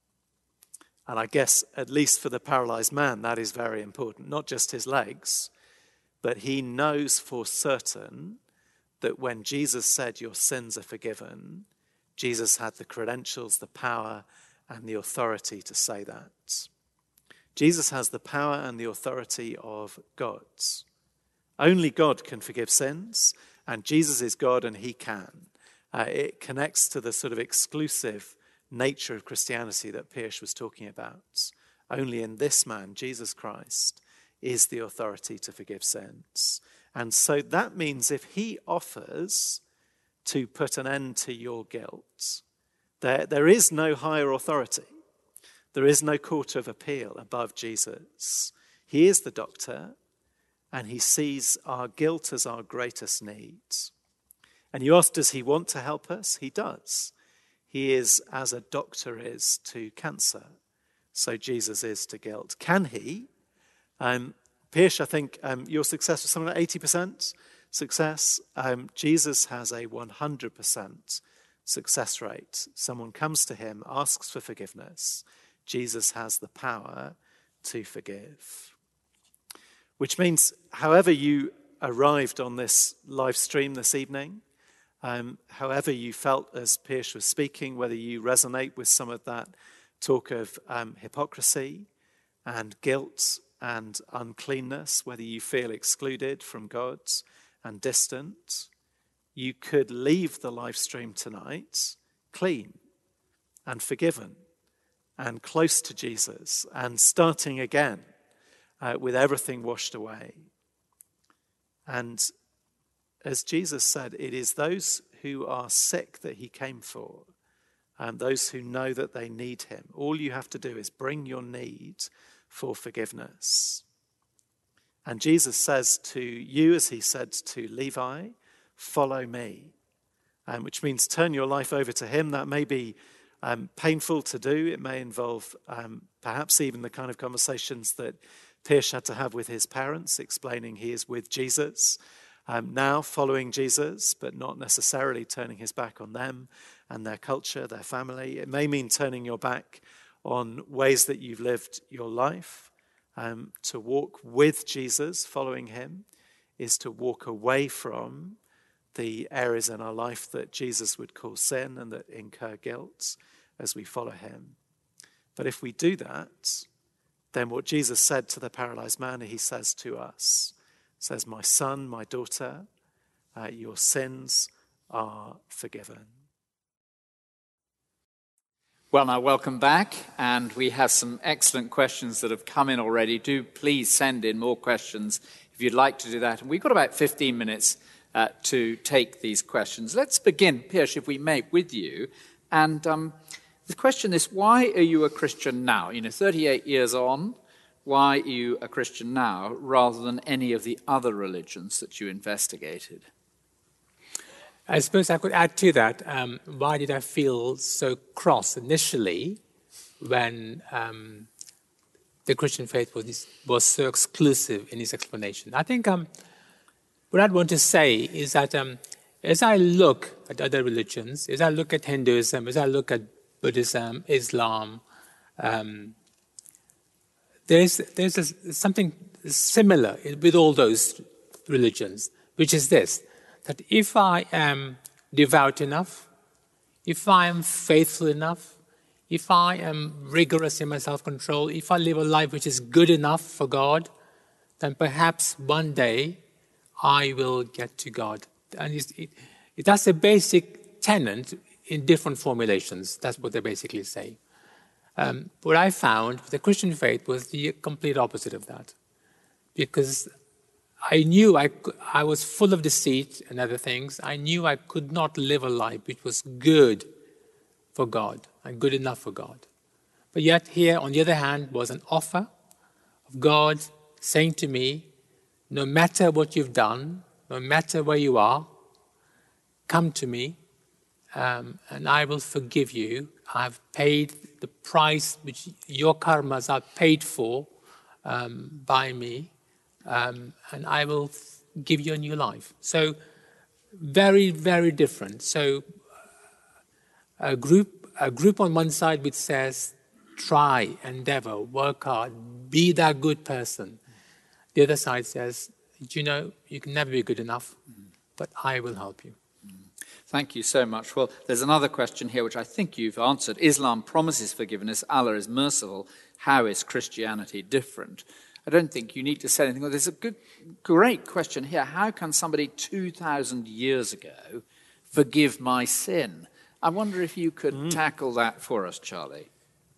And I guess, at least for the paralyzed man, that is very important. Not just his legs, but he knows for certain that when Jesus said, "Your sins are forgiven," Jesus had the credentials, the power, and the authority to say that. Jesus has the power and the authority of God. Only God can forgive sins. And Jesus is God and he can. Uh, it connects to the sort of exclusive nature of Christianity that Pierce was talking about. Only in this man, Jesus Christ, is the authority to forgive sins. And so that means if he offers to put an end to your guilt, there, there is no higher authority. There is no court of appeal above Jesus. He is the doctor. And he sees our guilt as our greatest need. And you ask, does he want to help us? He does. He is as a doctor is to cancer. So Jesus is to guilt. Can he? Um, Pierce, I think um, your success was something like eighty percent success. Um, Jesus has a one hundred percent success rate. Someone comes to him, asks for forgiveness. Jesus has the power to forgive. Which means, however you arrived on this live stream this evening, um, however you felt as Pierce was speaking, whether you resonate with some of that talk of um, hypocrisy and guilt and uncleanness, whether you feel excluded from God and distant, you could leave the live stream tonight clean and forgiven and close to Jesus and starting again. Uh, with everything washed away. And as Jesus said, it is those who are sick that he came for, and those who know that they need him. All you have to do is bring your need for forgiveness. And Jesus says to you, as he said to Levi, follow me, um, which means turn your life over to him. That may be um, painful to do. It may involve um, perhaps even the kind of conversations that Pierce had to have with his parents, explaining he is with Jesus, um, now following Jesus, but not necessarily turning his back on them and their culture, their family. It may mean turning your back on ways that you've lived your life. Um, to walk with Jesus, following him, is to walk away from the areas in our life that Jesus would call sin and that incur guilt as we follow him. But if we do that, then what Jesus said to the paralyzed man, he says to us, says, my son, my daughter, uh, your sins are forgiven. Well, now, welcome back, and we have some excellent questions that have come in already. Do please send in more questions if you'd like to do that. And we've got about fifteen minutes uh, to take these questions. Let's begin, Pierce, if we may, with you. And um, the question is, why are you a Christian now? You know, thirty-eight years on, why are you a Christian now rather than any of the other religions that you investigated? I suppose I could add to that. Um, why did I feel so cross initially when um, the Christian faith was, was so exclusive in its explanation? I think um, what I'd want to say is that um, as I look at other religions, as I look at Hinduism, as I look at Buddhism, Islam, um, there's, there's a, something similar with all those religions, which is this. That if I am devout enough, if I am faithful enough, if I am rigorous in my self-control, if I live a life which is good enough for God, then perhaps one day I will get to God. And it's, it, it, that's a basic tenet in different formulations. That's what they basically say. Um, what I found with the Christian faith was the complete opposite of that. Because I knew I, I was full of deceit and other things. I knew I could not live a life which was good for God and good enough for God. But yet here, on the other hand, was an offer of God saying to me, no matter what you've done, no matter where you are, come to me um, and I will forgive you. I've paid the price which your karmas are paid for um, by me. Um, and I will f- give you a new life. So very, very different. So a group, a group on one side which says, try, endeavor, work hard, be that good person. The other side says, you know, you can never be good enough, but I will help you. Thank you so much. Well, there's another question here which I think you've answered. Islam promises forgiveness. Allah is merciful. How is Christianity different? I don't think you need to say anything. Well, there's a good, great question here. How can somebody two thousand years ago forgive my sin? I wonder if you could mm. tackle that for us, Charlie.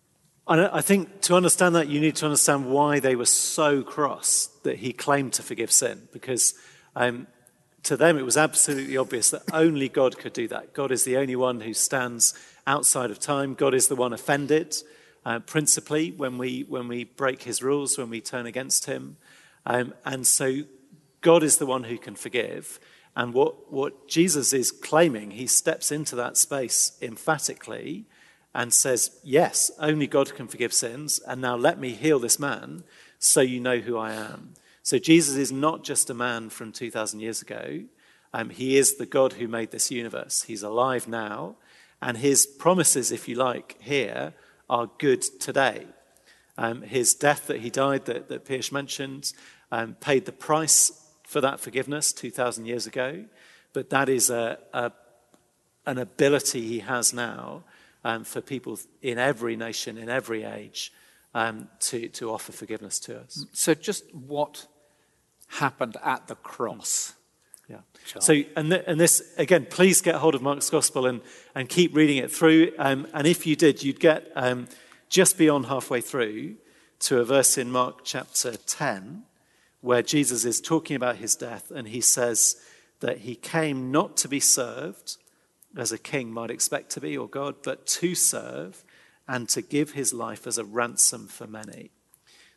I think to understand that, you need to understand why they were so cross that he claimed to forgive sin. Because um, to them, it was absolutely obvious that only God could do that. God is the only one who stands outside of time. God is the one offended. Uh, principally when we when we break his rules, when we turn against him. Um, and so God is the one who can forgive. And what, what Jesus is claiming, he steps into that space emphatically and says, yes, only God can forgive sins. And now let me heal this man so you know who I am. So Jesus is not just a man from two thousand years ago. Um, he is the God who made this universe. He's alive now. And his promises, if you like, here are good today. Um, his death that he died, that, that Pierce mentioned, um, paid the price for that forgiveness two thousand years ago. But that is a, a, an ability he has now um, for people in every nation, in every age, um, to, to offer forgiveness to us. So just what happened at the cross? Yeah. So, and, th- and this, again, please get hold of Mark's Gospel and, and keep reading it through. Um, and if you did, you'd get um, just beyond halfway through to a verse in Mark chapter ten, where Jesus is talking about his death, and he says that he came not to be served, as a king might expect to be, or God, but to serve and to give his life as a ransom for many.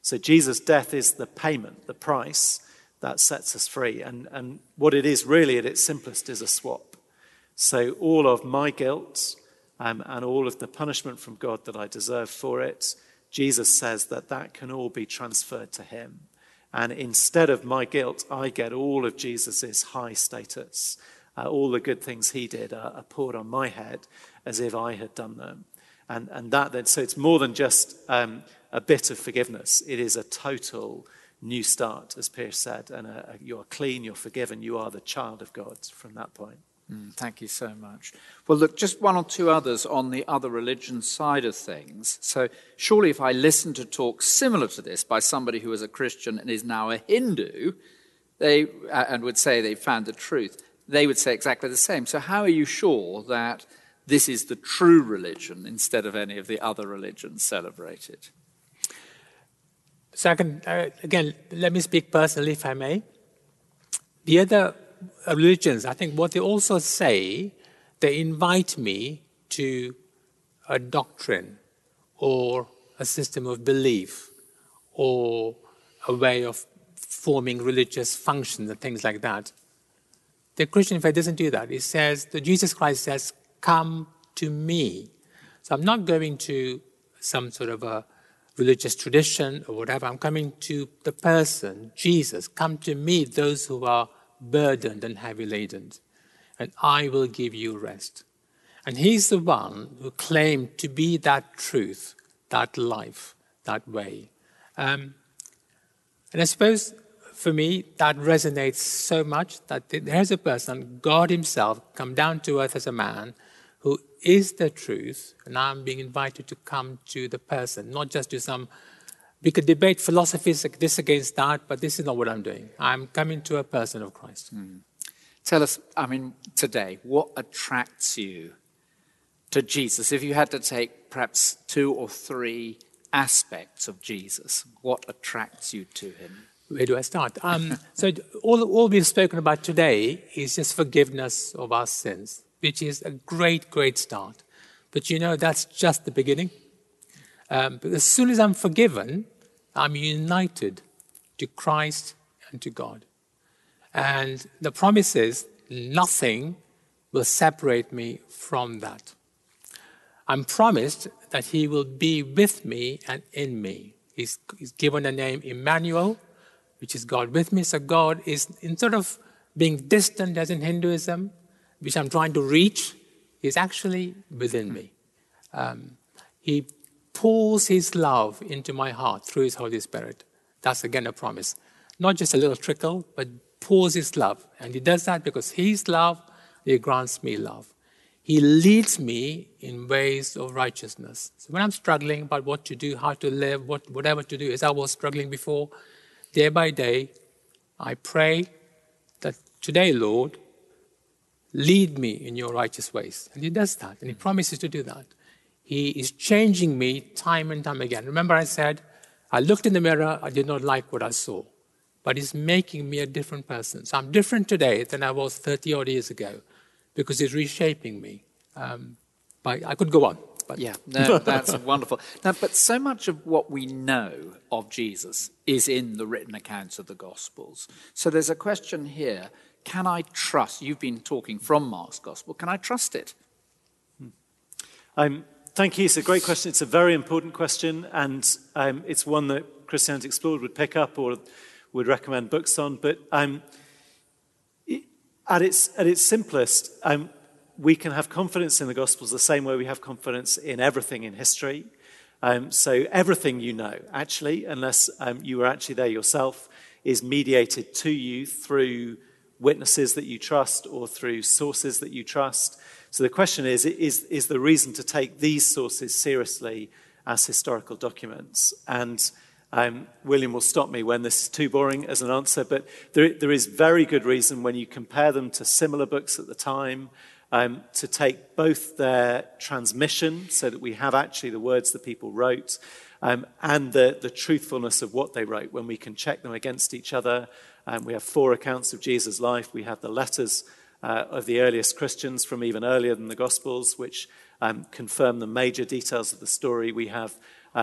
So Jesus' death is the payment, the price that sets us free. And, and what it is really at its simplest is a swap. So all of my guilt um, and all of the punishment from God that I deserve for it, Jesus says that that can all be transferred to him. And instead of my guilt, I get all of Jesus's high status. Uh, all the good things he did are, are poured on my head as if I had done them. And, and that then, so it's more than just um, a bit of forgiveness. It is a total new start, as Pierce said. And a, a, you're clean, you're forgiven, you are the child of God from that point. Mm, thank you so much. Well, look, just one or two others on the other religion side of things. So surely if I listen to talk similar to this by somebody who is a Christian and is now a Hindu, they uh, and would say they found the truth, they would say exactly the same. So how are you sure that this is the true religion instead of any of the other religions celebrated? So I can, uh, again, let me speak personally, if I may. The other religions, I think what they also say, they invite me to a doctrine or a system of belief or a way of forming religious functions and things like that. The Christian faith doesn't do that. It says, the Jesus Christ says, come to me. So I'm not going to some sort of a religious tradition or whatever. I'm coming to the person, Jesus. Come to me, those who are burdened and heavy laden, and I will give you rest. And he's the one who claimed to be that truth, that life, that way. Um, and I suppose for me, that resonates so much that there's a person, God himself, come down to earth as a man, who is the truth, and I'm being invited to come to the person, not just to some, we could debate philosophies like this against that, but this is not what I'm doing. I'm coming to a person of Christ. Mm. Tell us, I mean, today, what attracts you to Jesus? If you had to take perhaps two or three aspects of Jesus, what attracts you to him? Where do I start? Um, so all, all we've spoken about today is just forgiveness of our sins, which is a great, great start. But you know, that's just the beginning. Um, but as soon as I'm forgiven, I'm united to Christ and to God. And the promise is nothing will separate me from that. I'm promised that he will be with me and in me. He's, he's given the name Emmanuel, which is God with me. So God is, instead of being distant as in Hinduism, which I'm trying to reach, is actually within me. Um, he pours his love into my heart through his Holy Spirit. That's again a promise. Not just a little trickle, but pours his love. And he does that because his love, he grants me love. He leads me in ways of righteousness. So when I'm struggling about what to do, how to live, what, whatever to do, as I was struggling before, day by day, I pray that today, Lord, lead me in your righteous ways. And he does that, and he promises to do that. He is changing me time and time again. Remember I said, I looked in the mirror, I did not like what I saw. But he's making me a different person. So I'm different today than I was thirty odd years ago because he's reshaping me. Um, but I could go on. But. Yeah, no, that's wonderful. Now, but so much of what we know of Jesus is in the written accounts of the Gospels. So there's a question here. Can I trust? You've been talking from Mark's Gospel. Can I trust it? Um, thank you. It's a great question. It's a very important question, and um, it's one that Christianity Explored would pick up or would recommend books on. But um, it, at its at its simplest, um, we can have confidence in the Gospels the same way we have confidence in everything in history. Um, so everything you know, actually, unless um, you were actually there yourself, is mediated to you through witnesses that you trust or through sources that you trust. So the question is, is, is the reason to take these sources seriously as historical documents? And um, William will stop me when this is too boring as an answer, but there, there is very good reason when you compare them to similar books at the time, um, to take both their transmission, so that we have actually the words that people wrote, um, and the, the truthfulness of what they wrote, when we can check them against each other. Um, we have four accounts of Jesus' life. We have the letters uh, of the earliest Christians from even earlier than the Gospels, which um, confirm the major details of the story. We have um,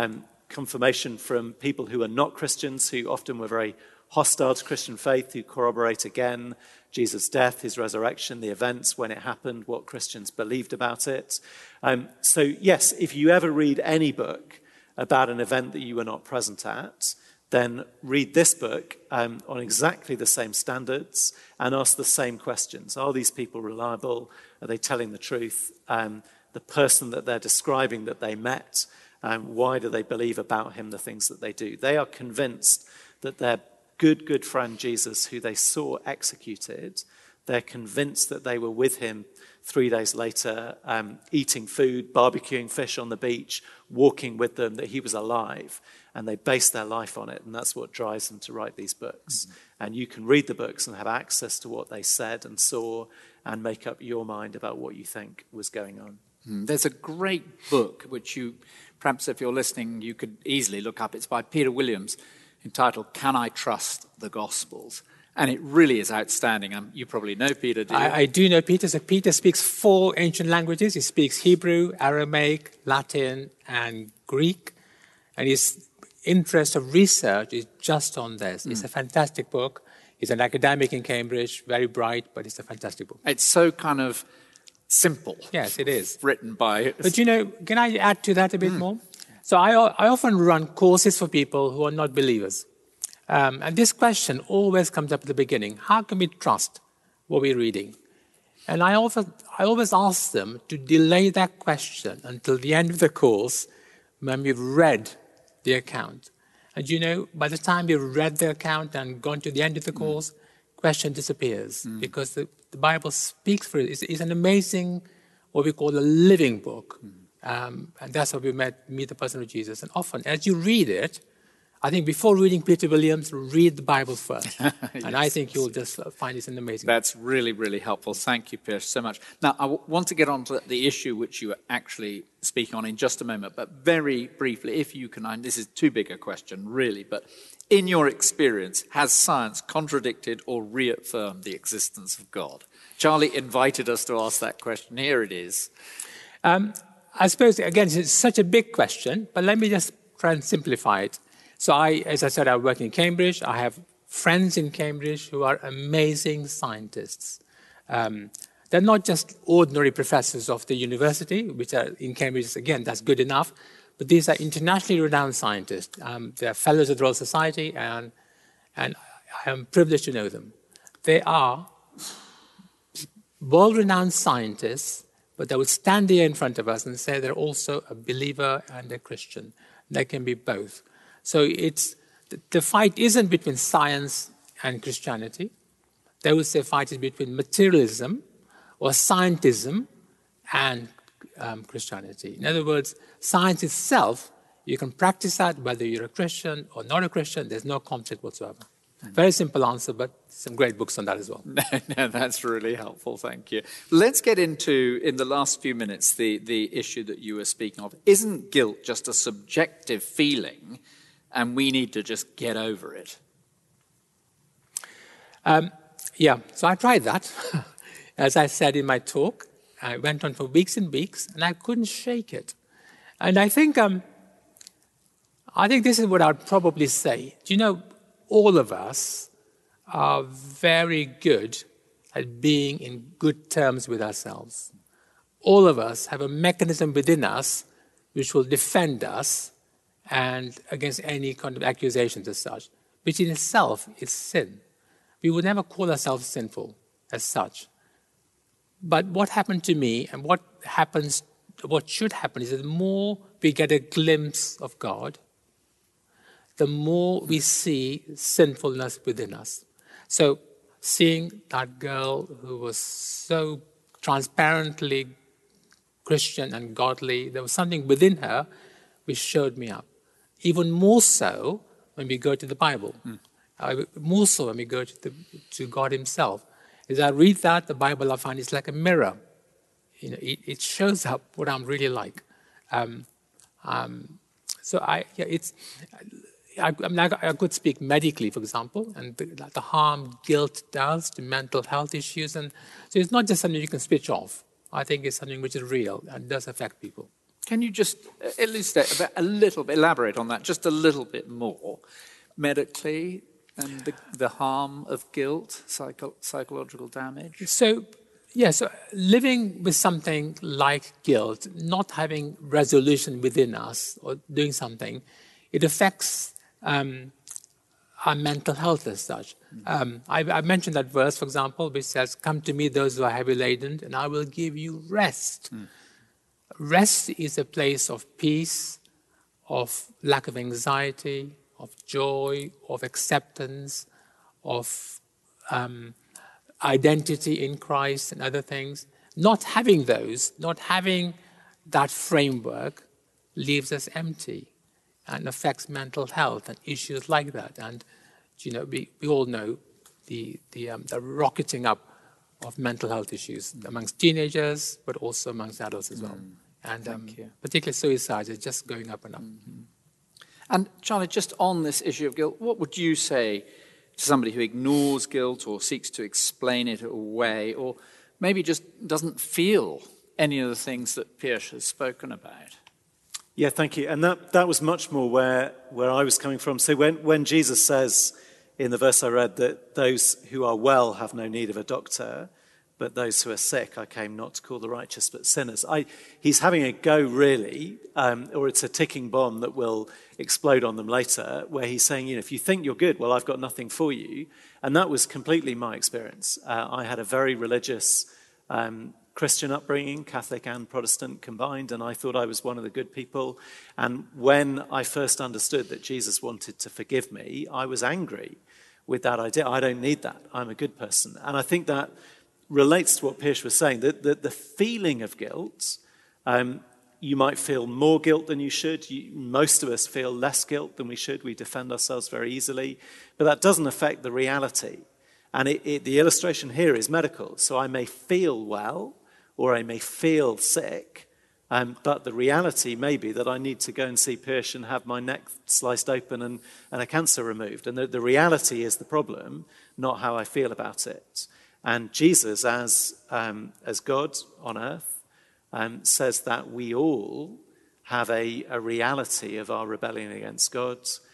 confirmation from people who are not Christians, who often were very hostile to Christian faith, who corroborate again Jesus' death, his resurrection, the events, when it happened, what Christians believed about it. Um, so yes, if you ever read any book about an event that you were not present at, then read this book um, on exactly the same standards and ask the same questions. Are these people reliable? Are they telling the truth? Um, the person that they're describing that they met, um, why do they believe about him the things that they do? They are convinced that their good, good friend Jesus, who they saw executed, they're convinced that they were with him three days later, um, eating food, barbecuing fish on the beach, walking with them, that he was alive. And they base their life on it, and that's what drives them to write these books. Mm-hmm. And you can read the books and have access to what they said and saw and make up your mind about what you think was going on. Mm. There's a great book, which you, perhaps if you're listening, you could easily look up. It's by Peter Williams, entitled Can I Trust the Gospels? And it really is outstanding. Um, you probably know Peter, do you? I, I do know Peter. So Peter speaks four ancient languages. He speaks Hebrew, Aramaic, Latin, and Greek. And his interest of research is just on this. Mm. It's a fantastic book. He's an academic in Cambridge, very bright, but it's a fantastic book. It's so kind of simple. Yes, it is. Written by... But, you know, can I add to that a bit mm. more? So I, I often run courses for people who are not believers. Um, and this question always comes up at the beginning. How can we trust what we're reading? And I, often, I always ask them to delay that question until the end of the course when we've read the account. And you know, by the time we've read the account and gone to the end of the course, mm. question disappears mm. because the, the Bible speaks for it. It's, it's an amazing, what we call a living book. Mm. Um, and that's how we met, meet the person of Jesus. And often, as you read it, I think before reading Peter Williams, read the Bible first. yes. And I think you'll just find it an amazing That's book. Really, really helpful. Thank you, Piers, so much. Now, I w- want to get on to the issue which you are actually speaking on in just a moment, but very briefly, if you can, and this is too big a question, really, but in your experience, has science contradicted or reaffirmed the existence of God? Charlie invited us to ask that question. Here it is. Um, I suppose, again, it's such a big question, but let me just try and simplify it. So I, as I said, I work in Cambridge. I have friends in Cambridge who are amazing scientists. Um, they're not just ordinary professors of the university, which are in Cambridge, again, that's good enough. But these are internationally renowned scientists. Um, they're fellows of the Royal Society, and, and I am privileged to know them. They are world-renowned scientists, but they will stand there in front of us and say they're also a believer and a Christian. They can be both. So it's, the fight isn't between science and Christianity. They would say fight is between materialism or scientism and um, Christianity. In other words, science itself, you can practice that whether you're a Christian or not a Christian. There's no conflict whatsoever. Mm-hmm. Very simple answer, but some great books on that as well. No, no, that's really helpful. Thank you. Let's get into, in the last few minutes, the, the issue that you were speaking of. Isn't guilt just a subjective feeling, and we need to just get over it? Um, yeah, so I tried that. As I said in my talk, I went on for weeks and weeks, and I couldn't shake it. And I think, um, I think this is what I'd probably say. Do you know, all of us are very good at being in good terms with ourselves. All of us have a mechanism within us which will defend us and against any kind of accusations as such, which in itself is sin. We would never call ourselves sinful as such. But what happened to me and what happens, what should happen is that the more we get a glimpse of God, the more we see sinfulness within us. So seeing that girl who was so transparently Christian and godly, there was something within her which showed me up. Even more so when we go to the Bible. Mm. Uh, more so when we go to, the, to God himself. As I read that, the Bible I find is like a mirror. You know, it, it shows up what I'm really like. Um, um, so I, yeah, it's... I, I, mean, I, I could speak medically, for example, and the, the harm guilt does to mental health issues. And so it's not just something you can switch off. I think it's something which is real and does affect people. Can you just uh, elucidate a, a little bit, elaborate on that just a little bit more, medically, and the, the harm of guilt, psycho, psychological damage? So, yeah, so living with something like guilt, not having resolution within us or doing something, it affects um, our mental health as such. Mm. Um, I, I mentioned that verse, for example, which says, "Come to me, those who are heavy laden, and I will give you rest." Mm. Rest is a place of peace, of lack of anxiety, of joy, of acceptance, of um, identity in Christ and other things. Not having those, not having that framework leaves us empty and affects mental health and issues like that. And, you know, we, we all know the, the, um, the rocketing up of mental health issues amongst teenagers, but also amongst adults as well. Mm. And um, particularly suicide is just going up and up. Mm-hmm. And Charlie, just on this issue of guilt, what would you say to somebody who ignores guilt or seeks to explain it away, or maybe just doesn't feel any of the things that Piers has spoken about? Yeah, thank you. And that, that was much more where, where I was coming from. So when, when Jesus says in the verse I read that those who are well have no need of a doctor, but those who are sick, I came not to call the righteous, but sinners. I, he's having a go, really, um, or it's a ticking bomb that will explode on them later, where he's saying, you know, if you think you're good, well, I've got nothing for you. And that was completely my experience. Uh, I had a very religious um, Christian upbringing, Catholic and Protestant combined, and I thought I was one of the good people. And when I first understood that Jesus wanted to forgive me, I was angry with that idea. I don't need that. I'm a good person. And I think that relates to what Piers was saying, that the, the feeling of guilt, um, you might feel more guilt than you should. You, most of us feel less guilt than we should. We defend ourselves very easily. But that doesn't affect the reality. And it, it, the illustration here is medical. So I may feel well or I may feel sick, um, but the reality may be that I need to go and see Piers and have my neck sliced open and, and a cancer removed. And the, the reality is the problem, not how I feel about it. And Jesus, as um, as God on earth, um, says that we all have a, a reality of our rebellion against God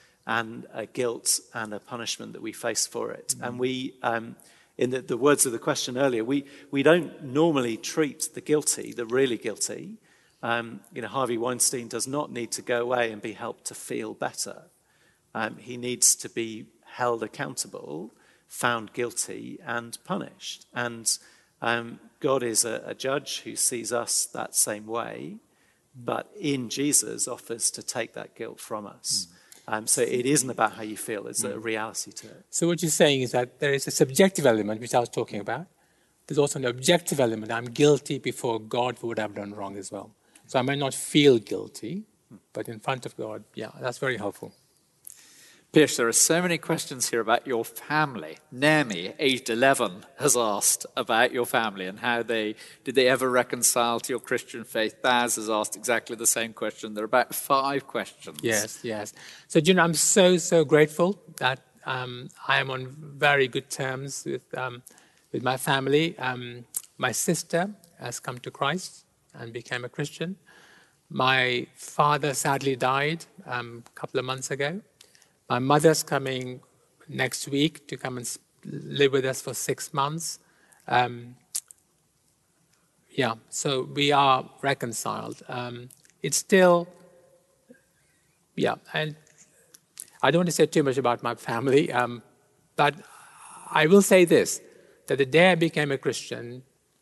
and a guilt and a punishment that we face for it. Mm-hmm. And we, um, in the, the words of the question earlier, we, we don't normally treat the guilty, the really guilty. Um, you know, Harvey Weinstein does not need to go away and be helped to feel better. Um, he needs to be held accountable, found guilty and punished. And um, God is a, a judge who sees us that same way, but in Jesus offers to take that guilt from us. Mm. Um, so it isn't about how you feel, there's mm. a reality to it. So what you're saying is that there is a subjective element, which I was talking about. There's also an objective element. I'm guilty before God for what I've done wrong as well. So I may not feel guilty, but in front of God, yeah, that's very helpful. Piers, there are so many questions here about your family. Naomi, aged eleven, has asked about your family and how they, did they ever reconcile to your Christian faith? Baz has asked exactly the same question. There are about five questions. Yes, yes. So, you know, I'm so, so grateful that um, I am on very good terms with, um, with my family. Um, my sister has come to Christ and became a Christian. My father sadly died um, a couple of months ago. My mother's coming next week to come and live with us for six months. Um, yeah, so we are reconciled. Um, it's still, yeah, and I don't want to say too much about my family, um, but I will say this, that the day I became a Christian,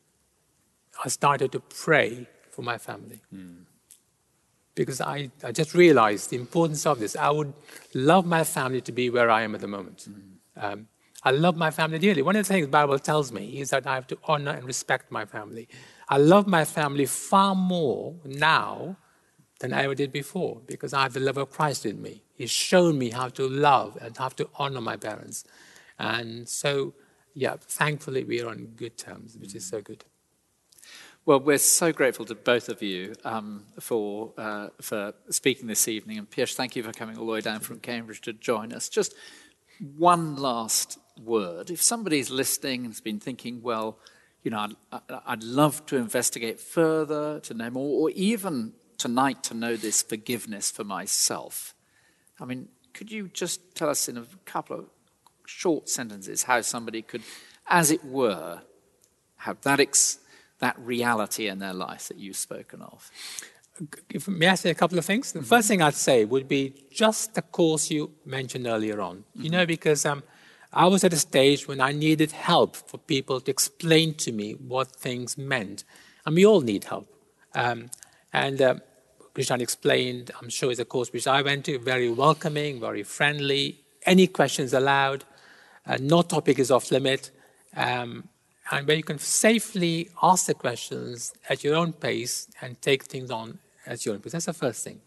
I started to pray for my family. Mm. Because I, I just realized the importance of this. I would love my family to be where I am at the moment. Mm. Um, I love my family dearly. One of the things the Bible tells me is that I have to honor and respect my family. I love my family far more now than I ever did before because I have the love of Christ in me. He's shown me how to love and how to honor my parents. And so, yeah, thankfully we are on good terms, which is so good. Well, we're so grateful to both of you um, for uh, for speaking this evening. And Piers, thank you for coming all the way down from Cambridge to join us. Just one last word. If somebody's listening and has been thinking, well, you know, I'd, I'd love to investigate further, to know more, or even tonight to know this forgiveness for myself. I mean, could you just tell us in a couple of short sentences how somebody could, as it were, have that ex- that reality in their life that you've spoken of? If, may I say a couple of things? The first thing I'd say would be just the course you mentioned earlier on. Mm-hmm. You know, because um, I was at a stage when I needed help for people to explain to me what things meant. And we all need help. Um, and uh, Krishan explained, I'm sure it's a course which I went to, very welcoming, very friendly, any questions allowed, uh, no topic is off limit, um, and where you can safely ask the questions at your own pace and take things on at your own pace. That's the first thing.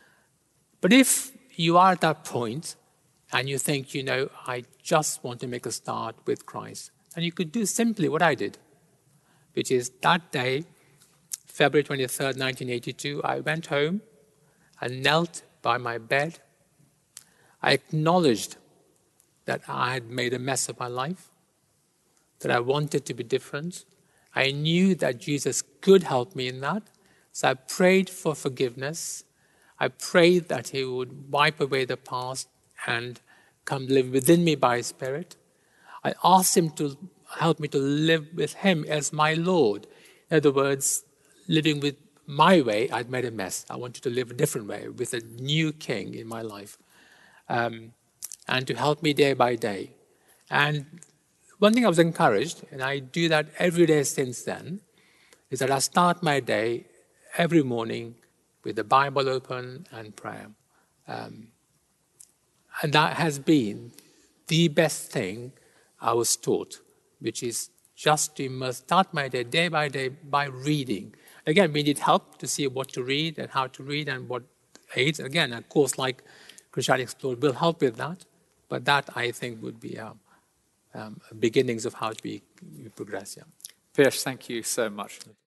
But if you are at that point and you think, you know, I just want to make a start with Christ, and you could do simply what I did, which is that day, February twenty-third, nineteen eighty-two, I went home and knelt by my bed. I acknowledged that I had made a mess of my life, that I wanted to be different. I knew that Jesus could help me in that. So I prayed for forgiveness. I prayed that he would wipe away the past and come live within me by his Spirit. I asked him to help me to live with him as my Lord. In other words, living with my way, I'd made a mess. I wanted to live a different way with a new king in my life. Um, and to help me day by day. And one thing I was encouraged, and I do that every day since then, is that I start my day every morning with the Bible open and prayer. Um, and that has been the best thing I was taught, which is just to immerse, start my day, day by day, by reading. Again, we need help to see what to read and how to read and what aids. Again, a course like Krishan Explored will help with that. But that, I think, would be um, um, beginnings of how we progress. Yeah. Piers, thank you so much.